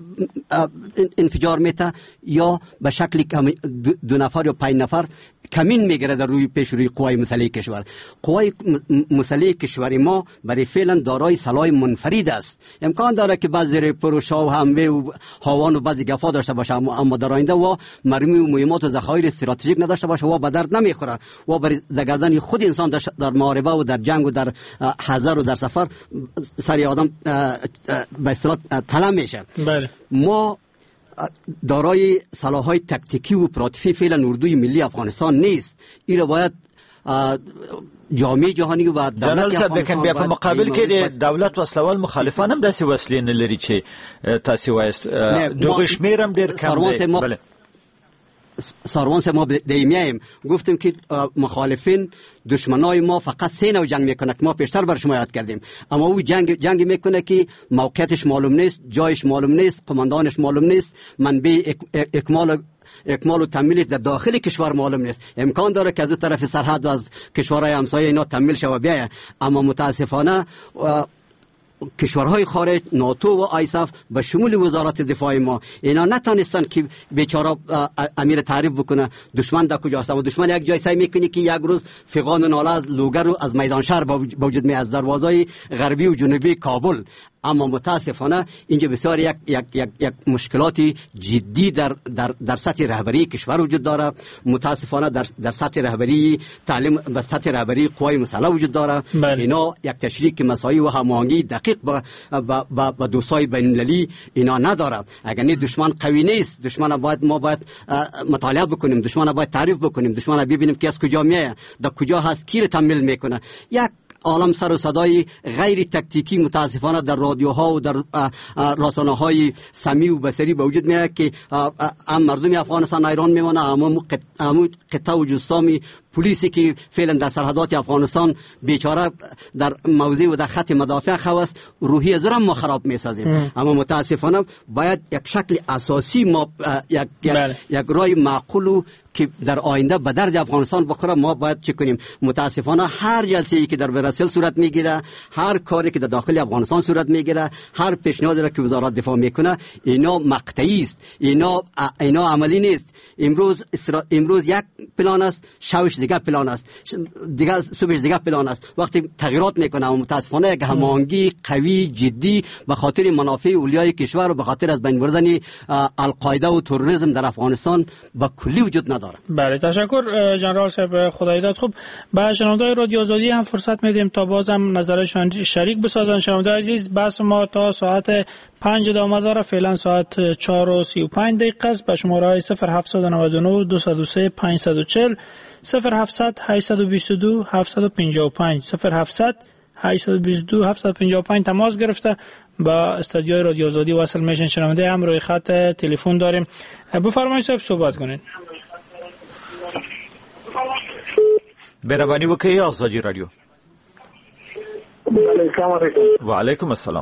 انفجار میته، یا به شکل دو نفر یا 5 نفر کمین میگیره در روی پیش روی قوای مسلح کشور. قوای مسلح کشور ما برای فعلا دارای سلاح منفرد است. امکان داره که بعضی ریپروشا و حمله و هاوان و بعضی گفا داشته باشه، اما در آینده و مرمی و مهمات و ذخایر استراتژیک نداشته باشه و به درد نمیخوره و برای زگردن خود انسان در محاربه و در جنگ و در حضر و در سفر سری آدم به اصطلاح طلب میشه. ما دارای سلاح‌های تکتیکی و اپراتیفی فعلا اردوی ملی افغانستان نیست. این را باید جامعه جهانی و دولت افغانستان بیا په مقابل کې دولت وسلوال مخالفان هم داسې وسلې نه لري چې تاسو وایست دغه شمیر هم ډیر کم دی. ساروان ما دیمیایم گفتیم که مخالفین دشمنای ما فقط 3 نوع جنگ میکنه که ما پیشتر بر شما یاد کردیم، اما او جنگ میکنه که موقعیتش معلوم نیست، جایش معلوم نیست، قماندانش معلوم نیست، منبع اکمال و تمویلش در داخل کشور معلوم نیست. امکان داره که از طرف سرحد و از کشورهای همسایه اینا تمویل شود بیایه، اما متاسفانه کشورهای خارج ناتو و آیساف به شمول وزارت دفاع ما اینا نتانستن که بیچاره امیر تعریف بکنه دشمن در کجاست. و دشمن یک جای سعی میکنه که یک روز فغان و ناله از لوگر رو از میدان شهر به وجود می از دروازهای غربی و جنوبی کابل اما متاسفانه اینجا بسیار یک مشکلات جدی در سطح رهبری کشور وجود داره. متاسفانه در سطح رهبری تعلیم و سطح رهبری قوای مسلح وجود داره. اینا یک تشریک مسائل و هماهنگی دقیق با دوستای بین المللی اینا نداره. اگر نه دشمن قوی نیست، دشمن ما باید مطالعه بکنیم، دشمن باید تعریف بکنیم، دشمن ببینیم که از کجا میاد، در کجا هست، کی رو تمویل میکنه. یک عالم سر و صدای غیر تکتیکی متاسفانه در رادیوها و در رسانه‌های سمیع و بصری به وجود میاد که مردم افغانستان ایران میمونه، اما قطعه و جستامی پلیسی که فعلا در سرحدات افغانستان بیچاره در موضع و در خط مدافع خواست روحی از ما خراب میسازیم. اما متاسفانه باید یک شکل اساسی ما یک رای معقول که در آینده به درد افغانستان بخوره ما باید چه کنیم. متاسفانه هر جلسه‌ای که در بروکسل صورت میگیره، هر کاری که در داخل افغانستان صورت میگیره، هر پیشنهادی را که وزارت دفاع میکنه اینا مقطعی است، اینا عملی نیست. امروز یک پلان است، شبش دیگه پلان است، دیگه صبحش دیگه پلان است. وقتی تغییرات میکنه و متاسفانه یک هماهنگی قوی جدی به خاطر منافع اولیای کشور و به خاطر از بین بردن القاعده و تروریسم در افغانستان با کلی وجود نداره. بله تشکر جنرال صاحب خدایداد. خوب به شنونده‌های رادیو آزادی هم فرصت میدیم تا بازم نظرشان شریک بسازن. شنونده عزیز بحث ما تا ساعت 5 ادامه داره. فعلا ساعت 4:35 است. به شماره 0799 203 540 0700 822 755 0700 822 755 تماس گرفته با استودیوی رادیو آزادی وصل میشن. شنونده هم روی خط تلفن داریم. بفرمایید صاحب صحبت کنید. مهربانی وکړئ آزادی رادیو. السلام علیکم. و علیکم السلام.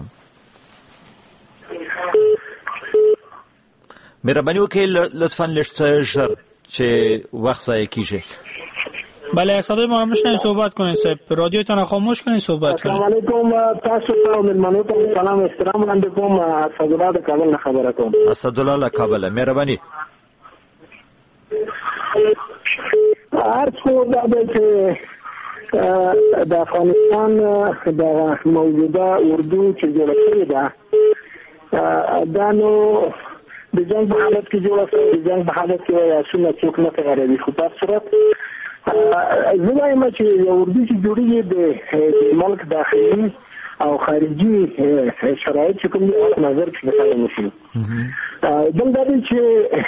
مهربانی وکړئ لطفاً لږ ژر چې وخت ضایع کیږي. بله صدای ما میشنوید صحبت کنید صاحب. رادیوتون خاموش کنید صحبت کنید. السلام علیکم. تاسو ته ملمنو ته سلام احترام وړاندې کوم. اسدالله د کابل نه خبره کوم. اسدالله له کابل. مهرباني. هر څو دا چې د افغانستان د موجوده اردو چې جوړه شوې ده دا نو د جنګ په حالت کې جوړه شوې، د جنګ په حالت کې یا څنګه څوک نه تیاروي. خو په صورت زه وایم چې یو اردو چې جوړېږي د ملک داخلي او خارجي شرایط چې کوم نظر کې مثال نشي دلته دی چې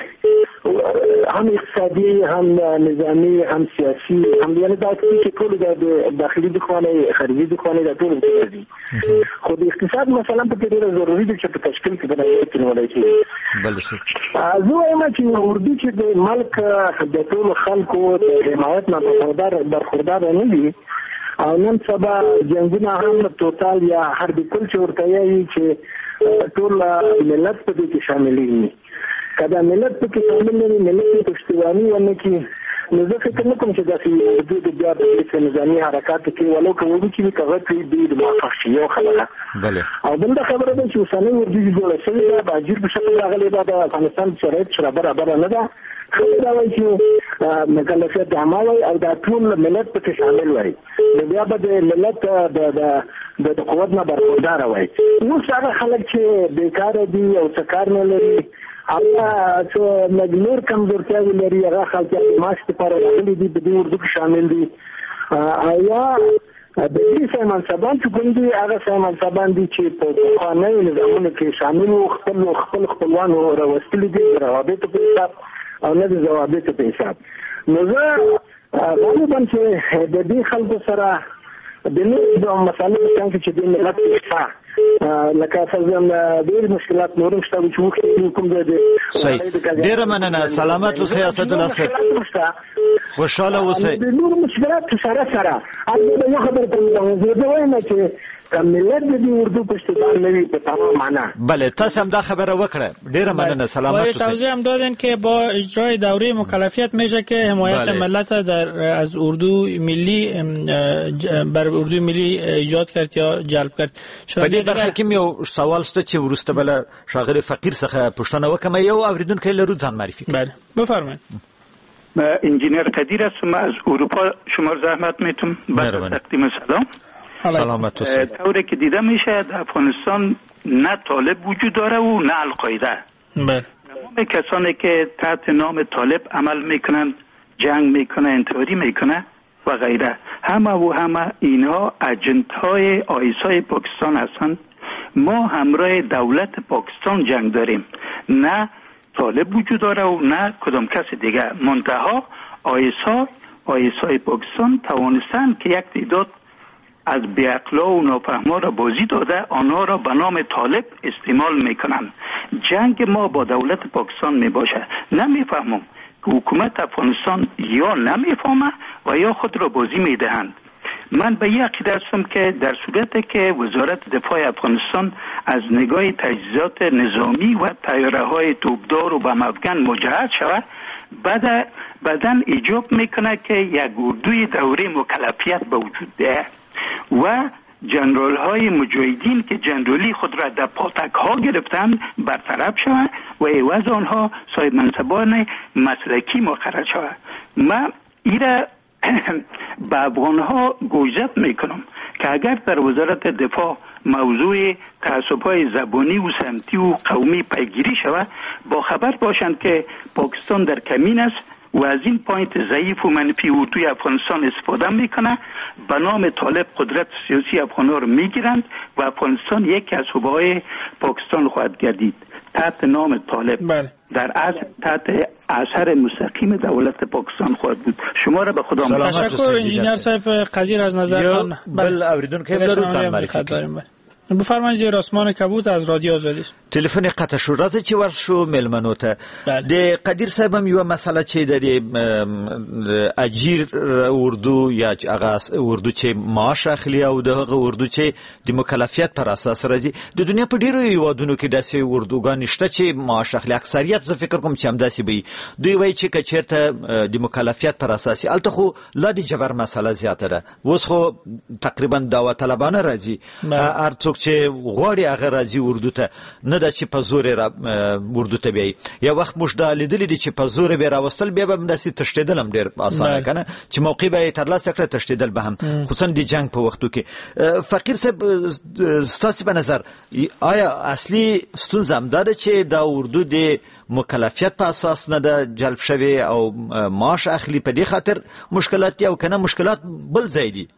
هم اقتصادي هم نظامی هم سیاسي هم یعنی دا چې ټول د داخلي دښمنۍ خارجي دښمنۍ د ټول دي. خو د اقتصاد مثلا په ډېر ضروري دي چې په تشکیل کې بنای کېږي شي. بل څه زه وایم چې اردو چې د ملک د ټول خلکو د حمایت نه برخوردار نه دي او نن سبا جنګونه هم ټوټال یا هر د کل چې ورته یې چې ټول ملت په دې کې شامل دي. کله ملت په کې شامل نه ملت پښتواني ونه کې نو زه فکر نه کوم چې د بیا د نظامي حرکات کې ولو کوم چې کغه کې د موافق شي یو خبره. بله او بل خبره ده چې اوسنۍ ورځې جوړه شوې ده په اجیر په شکل راغلي ده. د افغانستان شرایط سره برابر نه ده. خبره وایي چې مکلفیت عامه وي او دا ټول ملت په کې شامل وي. بیا به د ملت د قوت نه برخوردار وي. نو څنګه خلک چې بیکار دي او څه کار نه لري او څو نور کمزورتیاوې لري هغه خلک چې معاش لپاره راغلي دي په دې اردو کې شامل دي. یا د دې سیمانسبان چې کوم دي هغه سیمانسبان دي چې په پخوانیو نظامونو کې شامل وو خپلوان راوستلي دي د روابطو په حساب او نه د ضوابطو په حساب. نو زه غالبا چې د دې خلکو سره د نوې مسالې څنګه چې د ملت څخه لکه څنګه ډېر مشکلات نورم شته چې موږ کوم د ډېر مننه. سلامت اوسئ اسدالله صاحب. خوشاله اوسئ. د نور مشکلات سره اته یو خبر کوم زه وایم چې ملت د اردو پښتو نوی په تمام معنا. بله تاسو هم دا خبره وکړه. ډېر مننه. سلامت اوسئ. توضیح هم دادن که با اجرای دوره مکلفیت میشه که حمایت ملت از اردو ملی بر اردو ملی ایجاد کرد یا جلب کرد. په دې برخه کې یو سوال شته چې ورسته بل شاغر فقیر څخه پوښتنه وکم. یو اوریدونکو لرو ځان معرفي. بله بفرمایید. انجینیر قدیر هستم از اروپا. شما رو زحمت میتونم بعد تقدیم سلام. سلامت باشید. طوری که دیده میشه در افغانستان نه طالب وجود داره و نه القاعده. بله. تمام کسانی که تحت نام طالب عمل میکنن، جنگ میکنه، انتحاری میکنه و غیره، همه اینها اجنت های آیسای پاکستان هستند. ما همراه دولت پاکستان جنگ داریم، نه طالب وجود داره و نه کدام کس دیگه. منتها آیسای پاکستان توانستن که یک تعداد از بیعقلا و نافهما را بازی داده، آنها را به نام طالب استعمال میکنن. جنگ ما با دولت پاکستان میباشه. نمیفهمم که حکومت افغانستان یا نمیفهمه و یا خود را بازی میدهند. من به یک عقیده هستم که در صورتی که وزارت دفاع افغانستان از نگاه تجهیزات نظامی و طیاره های توپدار و بم افکن مجهز شود، بعداً ایجاب میکنه که یک اردوی دوره مکلفیت به وجود ده و جنرال های مجاهدین که جنرالی خود را در پاتک ها گرفتن برطرف شود و عوض آنها صاحب منصبان مسلکی مقرر شود. من ایره به افغان ها گوشزد میکنم که اگر در وزارت دفاع موضوع تعصب های زبانی و سمتی و قومی پیگیری شود، با خبر باشند که پاکستان در کمین است و از این پوینت ضعیف و منفی اردوی افغانستان استفاده میکنه. به نام طالب قدرت سیاسی افغان ها رو میگیرند و افغانستان یکی از صوبه های پاکستان خواهد گردید تحت نام طالب. بله. در تحت اثر مستقیم دولت پاکستان خواهد بود. شما را به خدا تشکر انجینیر صاحب قدیر از نظرتان. بل اوریدون که دارو معرفی کنیم. بفرمایید. زیر آسمان کبوت از رادیو آزادی. تلفن قطع شو راځي چې ورشو ملمنو ته د قدیر صاحب هم یو مسله چې د اجیر اردو یا هغه اردو چې معاش اخلي او دغه اردو چې د مکلفیت پر اساس راځي د دنیا په ډیرو هیوادونو کې داسې اردوګان شته چې معاش اخلي. اکثریت زه فکر کوم چې هم داسې وي. دوی وایي چې کچېرته د مکلفیت پر اساس الته خو لا د جبر مسله زیاته ده. اوس خو تقریبا داوطلبانه راځي. هر څوک چې غواړي هغه راځي اردو ته، نه د چې په زور را اردو ته بیاي. یو وخت موږ دا لیدلی دي چې په زور به راوستل بیا به داسې تشدیدل هم ډیر اسانه کنه چې موقع به ترلاسه کړه تشدیدل به هم خصوصا د جنگ په وختو کې. فقیر صاحب ستاسو په نظر آیا اصلي ستونزه هم ده چې دا اردو د مکلفیت په اساس نه ده جلب شوی او معاش اخلي په دې خاطر مشکلات دي او کنه مشکلات بل ځای دي؟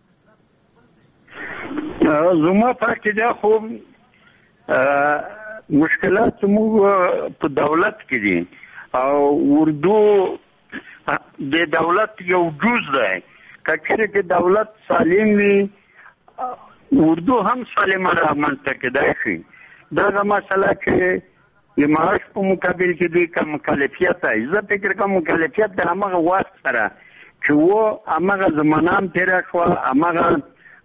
زما پاکه ده خو مشکلات مو په دولت کې دي او اردو د دولت یو جز ده. کچره کې دولت سالم وي اردو هم سالم رامنځته کېدای شي. دا مسله چې د معاش په مقابل کې د کم مکلفیت دی. زه فکر کوم مکلفیت د هغه وخت سره چې و هغه زمانام تیر شو، هغه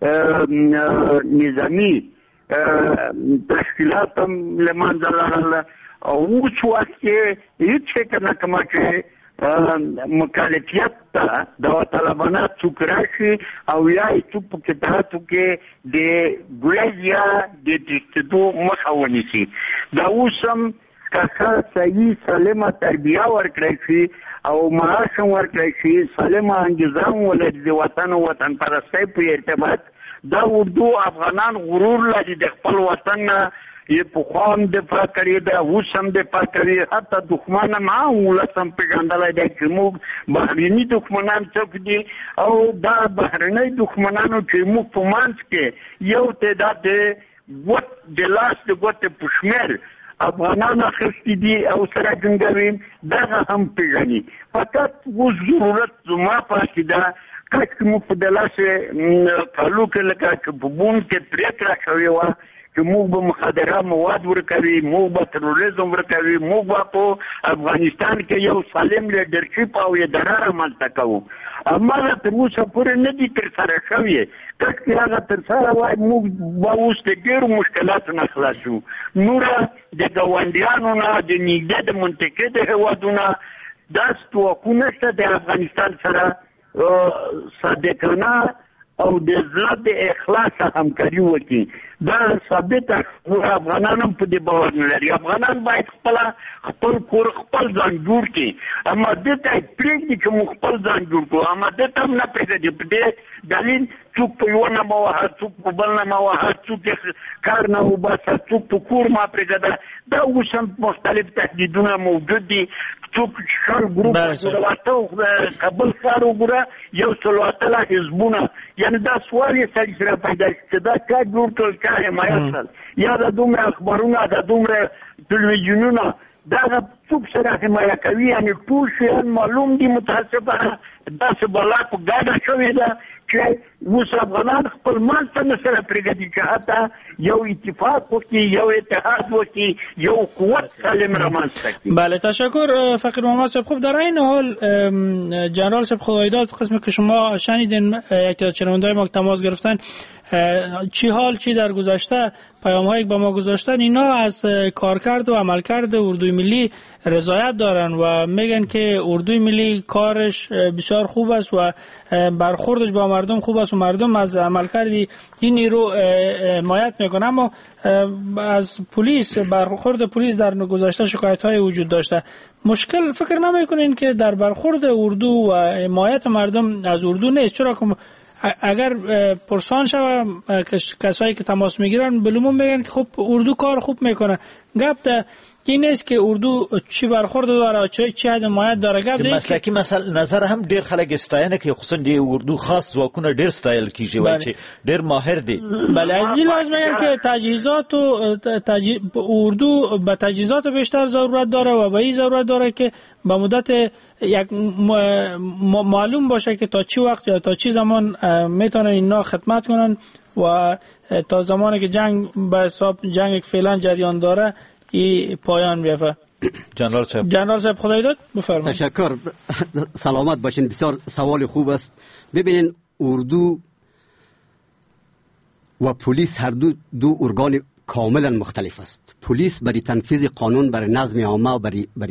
نظامی تشکیلات هم لمنځه لاړل او اوس وخت کې هیڅ فکر نه کوم چې مکلفیت ته داوطلبانه څوک راشي او یا څوک په کتابو کې د ګریزیا د تشدد مخه ونیسي. دا اوس هم که صحیح سالمه تربیه ورکړی شي او معاش ورکړی شي، سالمه انګیزه ولري د وطن او وطن پرستۍ په ارتباط، دا اردو افغانان غرور لري د خپل وطن نه یې پخوا هم دفاع کړې ده، اوس هم دفاع کوي. حتی دښمن هم ولس هم پېژندلی دی چې موږ بهرني دښمنان څوک دي او دا بهرني دښمنانو چې موږ په منځ کې یو تعداد د لاس د ګوتې په شمېر افغانان اخیستي دي او سره جنګوي، دغه هم پېژني. فقط اوس ضرورت زما په عقیده کله چې موږ په دلاسې کالو کې لکه چې په بون کې پرېکړه شوې وه چې موږ به مخدره مواد ورکوي، موږ به تروریزم ورکوي، موږ به په افغانستان کې یو سالم لیډرشپ او اداره رامنځته کوو. هماغه تر اوسه پورې نه دي ترسره شوې. کله هغه ترسره وای موږ به اوس د ډېرو مشکلاتو نه خلاص شو. نوره د ګاونډیانو نه د نږدې د منطقې د هېوادونه داسې توقع شته د افغانستان سره صادقانه او د زړه د اخلاص همکاري وکړي. دا ثابته افغانان هم په دې باور نه لري. افغانان باید خپل کور خپل ځان جوړ کړي، اما دې ته پرېږدي چې موږ خپل ځان جوړ کړو. اما دې ته هم نه پرېږدي په دې دلیل څوک په یو نه موه څوک په بل نه موه څوک کار نه وباسه څوک په کور ما پرېږده دا اوس هم مختلف تهدیدونه موجود دي څوک شل ګروپ جوړواته کابل ښار وګوره 180 حزبونه یعنی دا سوال یې سړي سره پیدا چې دا چا جوړ کړل چا حمایت کړل یا د دومره اخبارونه د دومره تلویزیونونه دا څوک سره حمایت کوي یعنی ټول شیان معلوم دي متاسفانه داسې بلا په ګاډه شوې ده چې اوس افغانان خپل منځ ته نه سره پرېږدي چې حتی یو اتفاق وکړي یو اتحاد وکړي یو قوت سالم رامنځته کړي. بله تشکر فقیر محمد صاحب. خب در این حال جنرال صاحب خدایداد قسمی که شما شنیدین یک تا شنونده‌های ما تماس گرفتن چی حال چی در گذشته پیام‌هایی که با ما گذاشتن اینا از کارکرد و عملکرد اردوی ملی رضایت دارن و میگن که اردوی ملی کارش بسیار خوب است و برخوردش با مردم خوب است و مردم از عملکرد این نیرو حمایت میکنن. اما از پلیس برخورد پلیس در گذشته شکایت‌های وجود داشته. مشکل فکر نمیکنین که در برخورد اردو و حمایت مردم از اردو نیست؟ چرا که اگر پرسان شوه کسایی که تماس میگیرن بلومون میگن که خب اردو کار خوب میکنه. گپ این نیست که اردو چی برخورد داره چی حمایت داره. گپ دی مسلکی نظر هم ډیر خلک استاینه که خصوصا دی اردو خاص ځواکونه ډیر استایل کیږي وای چې ډیر ماهر دي. بله از این لازم میگن که تجهیزات و اردو به تجهیزات بیشتر ضرورت داره و به این ضرورت داره که به مدت یک معلوم باشه که تا چی وقت یا تا چی زمان میتونن اینا خدمت کنن و تا زمانی که جنگ به حساب جنگ فعلا جریان داره ای پایان بیفته. جنرال صاحب خدایداد بفرمایید. تشکر. سلامت باشین. بسیار سوال خوب است. ببینین اردو و پلیس هر دو ارگان کاملا مختلف است. پلیس برای تنفیذ قانون، برای نظم عامه و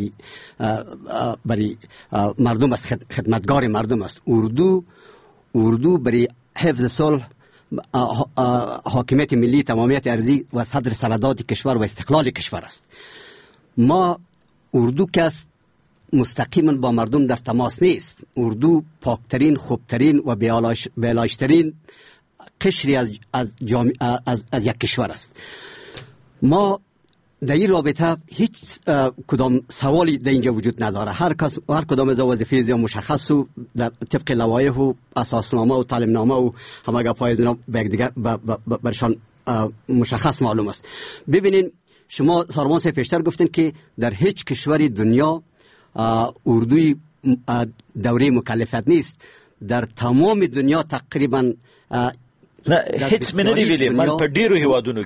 برای مردم است، خدمتگار مردم است. اردو برای حفظ صلح، حاکمیت ملی، تمامیت ارضی و صدر سندات کشور و استقلال کشور است. ما اردو کس مستقیما با مردم در تماس نیست. اردو پاکترین، خوبترین و بیالایشترین قشری از یک کشور است. ما در این رابطه هیچ کدام سوالی در اینجا وجود نداره. هر کدام از وظیفه یا مشخص و در طبق لوایح و اساسنامه و تعلیمنامه و همه گپای اینا برشان مشخص معلوم است. ببینین شما سارمان صاحب پیشتر گفتین که در هیچ کشوری دنیا اردوی دوره مکلفیت نیست. در تمام دنیا تقریبا هیڅ منه دی ویلې من په ډیرو هیوادونو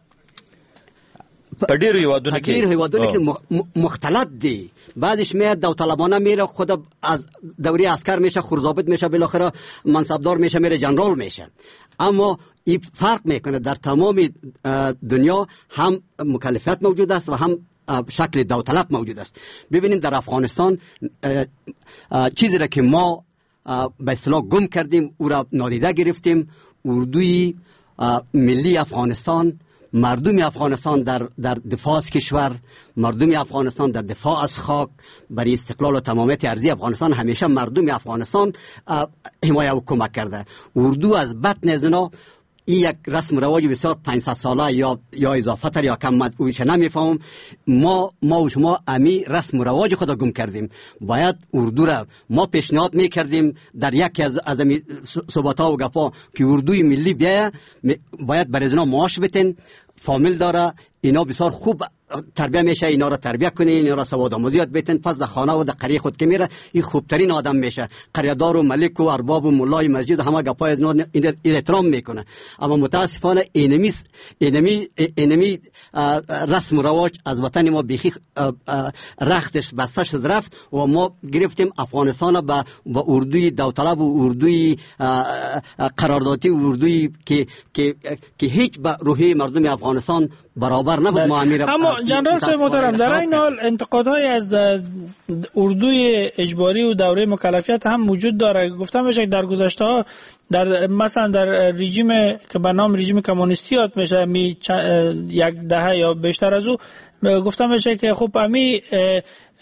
کې مختلط دی. بعدش میاد داوطلبانه میره، خود از دوره عسکر میشه، خورضابط میشه، بالاخره منصبدار میشه، میره جنرال میشه. اما این فرق میکنه. در تمام دنیا هم مکلفیت موجود است و هم شکل داوطلب موجود است. ببینید در افغانستان چیزی را که ما به اصطلاح گم کردیم او را نادیده گرفتیم. اردوی ملی افغانستان، مردم افغانستان در دفاع از کشور، مردم افغانستان در دفاع از خاک، برای استقلال و تمامیت ارضی افغانستان همیشه مردم افغانستان حمایت و کمک کرده. اردو از بطن از اونا این یک رسم رواج بسیار 500 ساله یا اضافه تر یا کم اوش نمیفهمم. ما و شما امی رسم رواج خود گم کردیم. باید اردو را ما پیشنهاد میکردیم در یکی از امی صحبت‌ها و گپا که اردوی ملی بیایه، باید برای اینا معاش بتین، فامیل داره، اینا بسیار خوب تربیه میشه، اینا را تربیه کنین، اینا را سواد آموزی یاد بدین. پس در خانه و در قریه خود که میره این خوبترین آدم میشه. قریه‌دار و ملک و ارباب و مولای مسجد همه گپای از اینا احترام میکنه. اما متاسفانه اینمی رسم و رواج از وطن ما بیخی رختش بسته شد رفت و ما گرفتیم افغانستان با اردوی داوطلب و اردوی قراردادی و اردوی که هیچ با روحی مردم افغانستان برابر نبود. اما جنرال صاحب محترم در این حال انتقادهای از اردوی اجباری و دوره مکلفیت هم وجود داره. گفتم بشه در گذشته ها مثلا در رژیم که به نام رژیم کمونیستی یاد میشه یک دهه یا بیشتر از او، گفتم بشه که خب امی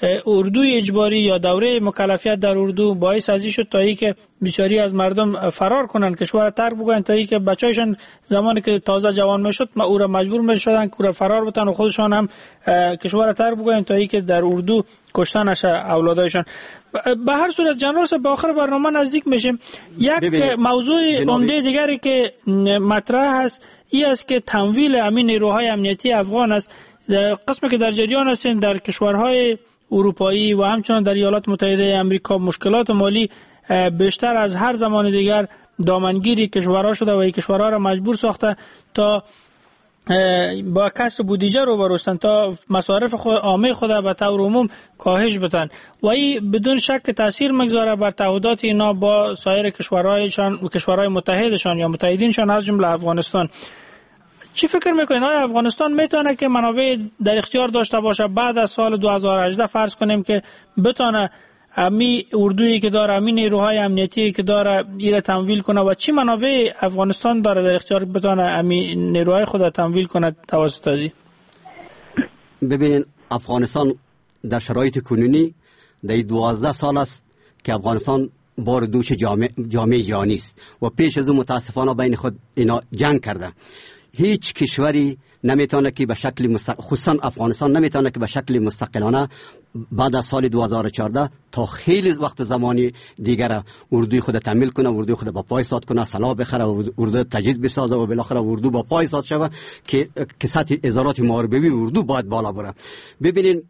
اردوی اجباری یا دوره مکلفیت در اردو باعث ازی شد تا ای که بسیاری از مردم فرار کنن، کشور ترک بگن، تا ای که بچه‌شان زمانی که تازه جوان میشد او را مجبور میشدن که فرار بتن و خودشان هم کشور ترک بگن تا ای که در اردو کشته نشه اولادایشان. به هر صورت جنرال صاحب به آخر برنامه نزدیک میشیم. یک موضوع عمده دیگری که مطرح است این است که تمویل امین نیروهای امنیتی افغان است. قسمی که در جریان هستیم در کشورهای اروپایی و همچنان در ایالات متحده آمریکا مشکلات مالی بیشتر از هر زمان دیگر دامنگیری کشورها شده و این کشورها را مجبور ساخته تا با کسر بودجه رو بروستن، تا مصارف عامه خود به طور عموم کاهش بتن و این بدون شک تاثیر میگذاره بر تعهدات اینا با سایر کشورهایشان و کشورهای متحدشان یا متحدینشان از جمله افغانستان. چی فکر میکنین آیا افغانستان میتونه که منابع در اختیار داشته باشه بعد از سال 2018 فرض کنیم که بتونه امی اردویی که داره، امی نیروهای امنیتی که داره ایره تمویل کنه و چی منابع افغانستان داره در اختیار بتونه امی نیروهای خود تمویل کنه توسط ازی؟ ببینین افغانستان در شرایط کنونی در 12 سال است که افغانستان بار دوش جامعه جهانی است و پیش از اون متاسفانه بین خود اینا جنگ کرده. هیچ کشوری نمیتونه که به شکل خصوصا افغانستان نمیتونه که به شکل مستقلانه بعد از سال 2014 تا خیلی وقت زمانی دیگر اردوی خود تمویل کنه، اردوی خود با پای ساد کنه، سلاح بخره، اردو تجهیز بسازه و بالاخره اردو با پای ساد شوه که سطح ازارات محاربوی اردو باید بالا بره. ببینین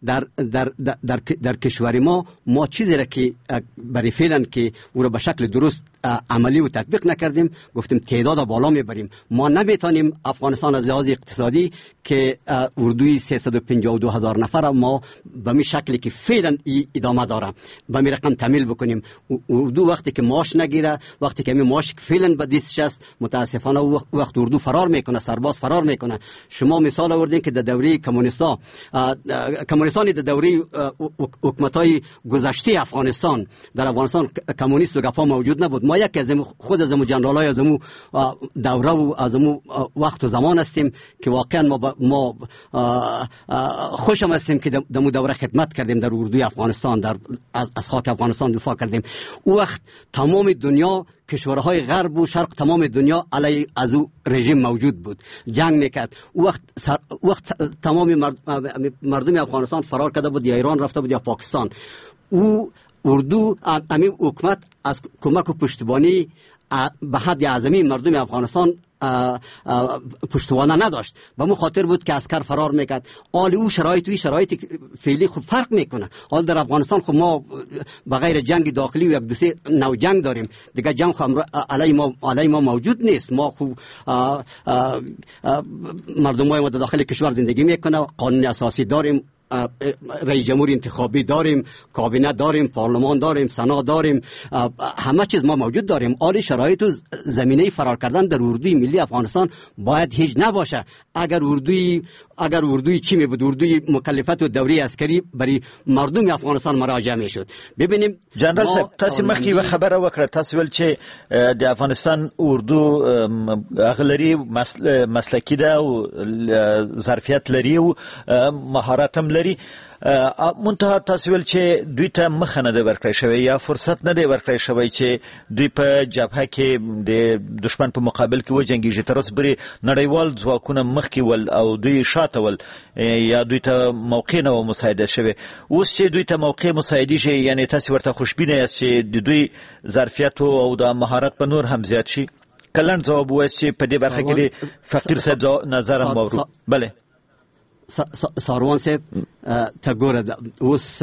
در کشور ما چیزی را که برای فعلا که او را به شکل درست عملی و تطبیق نکردیم، گفتیم تعداد بالا میبریم. ما نمیتونیم افغانستان از لحاظ اقتصادی که اردوی 352,000 نفر ما به می شکلی که فعلا ادامه داره به می رقم تمویل بکنیم. اردو وقتی که معاش نگیره، وقتی که می معاش فعلا به دستش است، متاسفانه وقت اردو فرار میکنه، سرباز فرار میکنه. شما مثال آوردین که در دوره کمونیستان در دوره حکومت‌های گذشته افغانستان در افغانستان کمونیست و گپا موجود نبود. ما یک از خود از جنرالای از دوره و از وقت و زمان هستیم که واقعا ما خوشم هستیم که در دوره خدمت کردیم، در اردوی افغانستان از خاک افغانستان دفاع کردیم. او وقت تمام دنیا، کشورهای غرب و شرق، تمام دنیا علیه از او رژیم موجود بود، جنگ میکرد. وقت تمام مردم افغانستان فرار کرده بود، یا ایران رفته بود یا پاکستان. او اردو همین حکومت از کمک و پشتیبانی به حد اعظمی مردم افغانستان پشتوانه نداشت. به مو خاطر بود که عسکر فرار میکرد. حال او شرایط فعلی خود فرق میکنه. حال در افغانستان خب ما بغیر جنگ داخلی و یک دو سه نوع جنگ داریم دیگه. جنگ خب علی ما موجود نیست. ما خب مردمای ما در داخل کشور زندگی میکنه، قانون اساسی داریم، رئیس جمهور انتخابی داریم، کابینه داریم، پارلمان داریم، سنا داریم، همه چیز ما موجود داریم. آلی شرایط و زمینه فرار کردن در اردوی ملی افغانستان باید هیچ نباشه. اگر اردوی چی می بود، اردوی مکلفیت و دوره عسکری برای مردم افغانستان مراجعه میشد. ببینیم جنرال صاحب تاسو مخکې و خبره وکړه، تاسو ول چې د افغانستان اردو اغلری مسلکی ده او ظرفیت لري او مهارت هم لري، منتها تاسو ول چې دوی ته مخه نه ده ورکړی شوی یا فرصت نه دی ورکړی شوی چې دوی په جبهه کې د دشمن په مقابل کې وجنګیږي. تر اوسه پورې نړیوال ځواکونه مخکې ول او دوی شاته ول یا دوی ته موقع نه و مساعده شوی. اوس چې دوی ته موقع مساعدي شي، یعنی تاسو ورته خوشبینه یاست چې د دوی ظرفیت او د مهارت په نور هم زیات شي؟ کلن جواب وایي چې په دې برخه کې د فقیر صاحب نظر هم واورو. بله ساروان صاحب تا ګوره اوس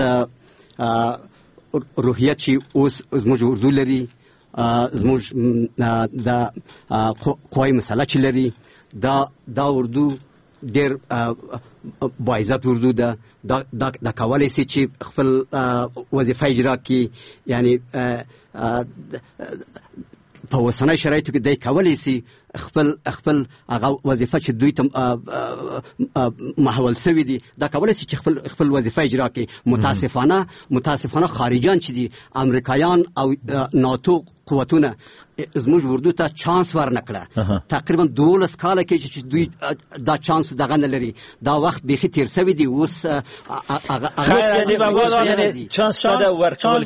روحیت چې اوس زموږ اردو لري، زموږ د قوای مسله چې لري، دا اردو ډېر باعزت اردو ده. دا کولی شي چې خپل وظیفه اجرا کړي. یعنی په اوسنۍ شرایطو کې دی کولی شي خپل هغه وظیفه چې دوی ته محول شوی دي دا کولای شي چې خپل وظیفه اجرا کړي. متاسفانه خارجيان چې دي امریکایان او ناتو قوتونه زموږ اردو ته چانس ورنکړه. تقریبا 12 کاله کې چې دوی دا چانس دغه نه لري. دا وخت بيخي تیر شوی دی. اوس چانس شاده ورکول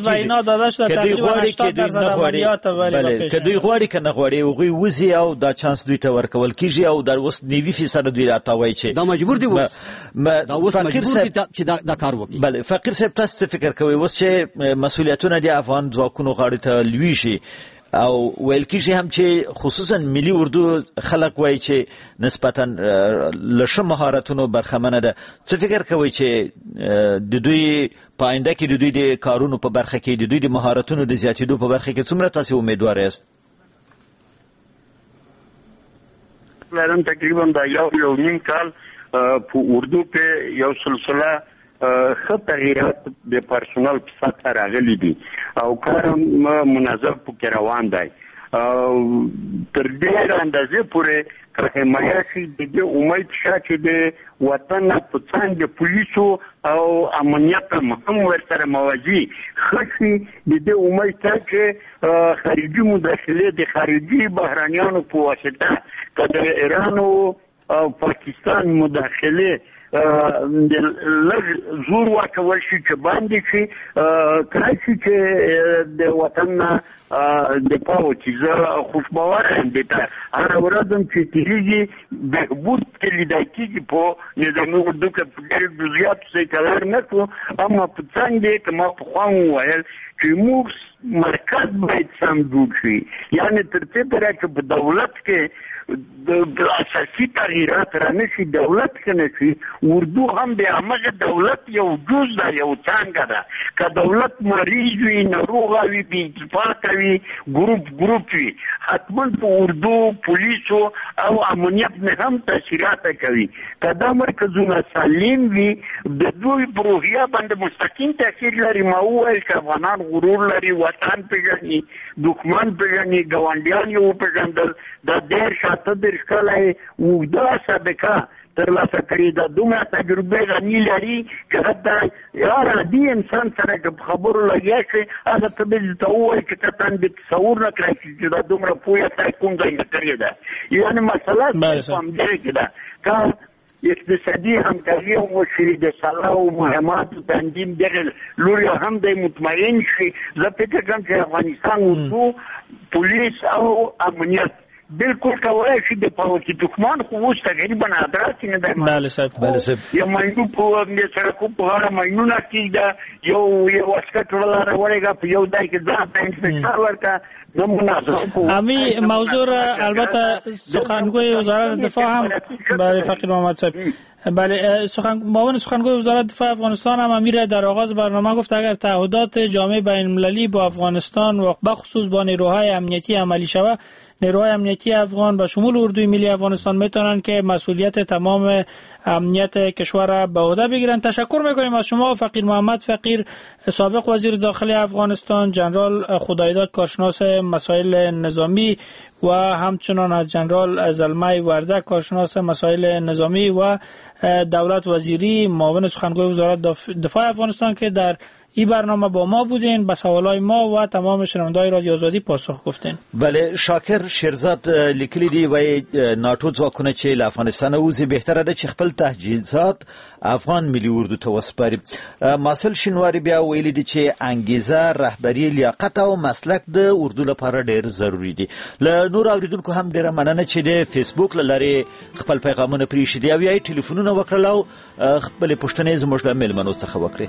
کېږي. دوی غواړي کنه غواړي وغوي وزي او دا چانس دوی ته ورکول کېږي او در اوس 90% دوی راتاوي چې دا مجبور دي. دا اوس مجبور دي چې دا کار وکړي. بله فقیر صاحب تاسو فکر کوئ اوس چې مسؤلیتونه د افغان ځواکونو غاړې ته لوي شي او ویل کېږي هم چې خصوصا ملي اردو خلک وایي چې نسبتا لشه مهارتونو برخمنه ده. څه فکر کوئ چې د دوی په آینده کې د دوی د کارونو په برخه کې د دوی د مهارتونو د زیاتېدو په برخه کې څومره تاسو امیدوار یاست؟ لرم تقریبا دا یو نیم کال په اردو کې یو سلسله ښه تغییرات د پرسونل په سطح راغلي دي او کار منظم پکې روان دی. تر ډېرې اندازې پورې که حمایه شي د دې امید شته چې د وطن په څنګ پولیسو او امنیت هم ورسره موازي ښه شي. د دې امید شته چې خارجي مداخلې د خارجي بهرانیانو په واسطه که د ایران او پاکستان مداخلې لږ زور ورکول شي چې باندې شي کله چې د وطن دفاع وکړي. زه خوشباوره یم دې ته هره ورځ هم چې تېرېږي بهبود کې لیدل کېږي په نظامي اردو کې په ډېرو جزئیاتو څه کار نه کړو. اما په څنګ دی که ما پخوا وویل چې موږ مرکز باید سم جوړ شي. یعنې تر څه پورې چې په دولت کې د اساسي تغییرات رانشي دولت کې نه شي اردو هم د همغه دولت یو جز ده یو څانګه ده. که دولت مریض وي ناروغه وي بې اتفاقه وي ګروپ وي حتما په اردو پولیسو او امنیت نه هم تاثیرات کوي. که دا مرکزونه سالم وي د دوی په روحیه باندې مستقیم تاثیر لري. ما وویل چې افغانان غرور لري وطن پېژني دښمن پېژني ګاونډیان یې وپېژندل. دا 10 کاله یې اوږده سابقه ترلاسه کړې ده. دومره تجربې غني لري چې حتی یار عادي انسان سره که په خبرو لګیا شي هغه ته به درته ووایي چې ته باندې تصور نه کړی چې دا دومره پوهه تا کوم ځای نه کړې ده. یعنې مسله په همدې کې ده که اقتصادي همکاري وشي د سلاح او مهماتو تنظیم دغه لوري هم د مطمئن شي. زه فکر کوم چې افغانستان اردو پولیس او امنیت بالکل کولای شي د پاوتی دښمن خو اوس تقریبا ادراک نه دی. بله صاحب یو ماینو په دې سړکو په اړه ماینونه کېږي یو واسکټ ولاره ورېږه په یو ځای کې ځان ته انسپکټر ورکړه. امی موضوع البته سخنگوی وزارت دفاع هم برای فقیر محمد صاحب بله معاون سخنگوی وزارت دفاع افغانستان هم امیر در آغاز برنامه گفت اگر تعهدات جامعه بین المللی با افغانستان و بخصوص با نیروهای امنیتی عملی شود نیروهای امنیتی افغان به شمول اردوی ملی افغانستان میتونن که مسئولیت تمام امنیت کشور را به عهده بگیرن. تشکر میکنیم از شما فقیر محمد فقیر سابق وزیر داخلی افغانستان، جنرال خدایداد کارشناس مسائل نظامی و همچنان از جنرال زلمه وردک کارشناس مسائل نظامی و دولت وزیری معاون سخنگوی وزارت دفاع افغانستان که در این برنامه با ما بودین، به سوالای ما و تمام شنونده‌های رادیو آزادی پاسخ گفتین. بله شاکر شیرزاد لیکلی دی وای ناتو ځواکونه چې له افغانستان وځي بهتره ده چې خپل تجهیزات افغان ملي اردو ته وسپاري. ماسل شینواری بیا ویلي دي چې انګیزه رهبری لیاقت او مسلک د اردو لپاره ډېر ضروری دي. له نور اوریدونکو هم ډېر مننه چې د فیسبوک لارې خپل پیغامونه پریښي دي او یا ټلیفونونه وکړل او خپل پوښتنې زموږ له مېلمنو څخه وکړي.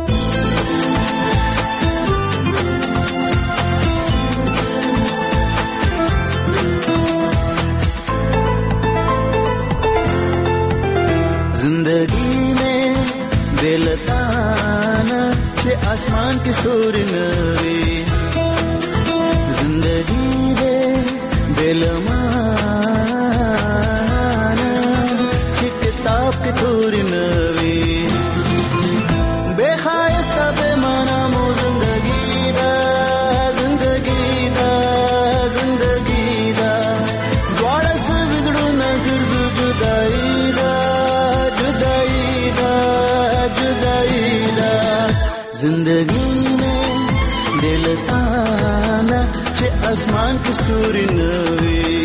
जिंदगी में बेलताना के आसमान के सूर नवे जिंदगी दे बेलमाना के किताब के सूर नवे बेखायस्ता बेमाना मो जिंदगी दा जिंदगी दा जिंदगी दा द्वारा دل تانا چې اسمان کې ستوري نوي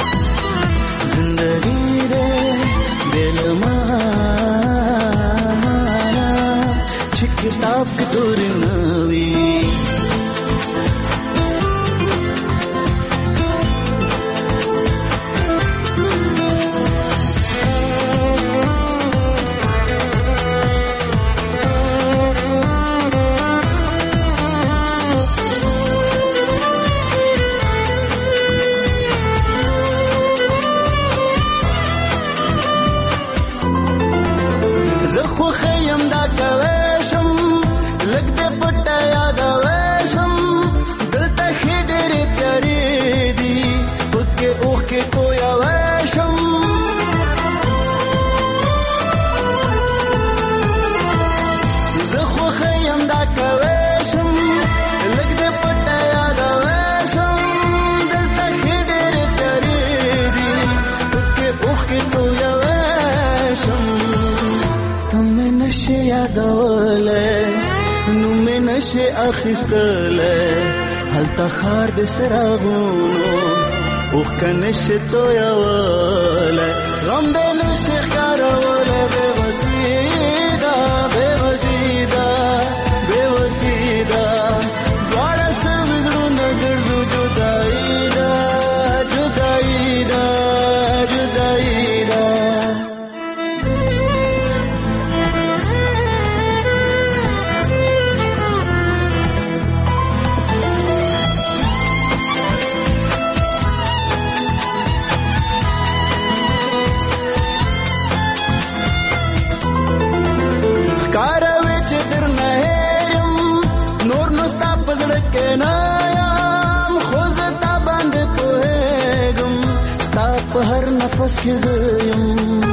زندگی دې دل مانا چې کتاب کې ستوري نوي خو خیم دا کوشم لګ دې پټه یاد وشم دلته خېډېرې تیارې دي پکې اوښکې تویا وشم زه خو خیم دا کوشم لګ دې پټه یاد وشم دلته خېډېرې تیارې دي پکې اوښکې تویا وشم تمه نشه یادوله نو مې نشه اخیستله هلته خار د سراغونو اوخ کنشه تویوله غم دې نشه ښکاروله بېوسیده دواړه سوي زړونه ګرځو جدایي ده کاروي چې درنه هېرم نور نو ستا په زړه کې نه یم خو زه تا باندې پوهېږم ستا په هر نفس کې زه یم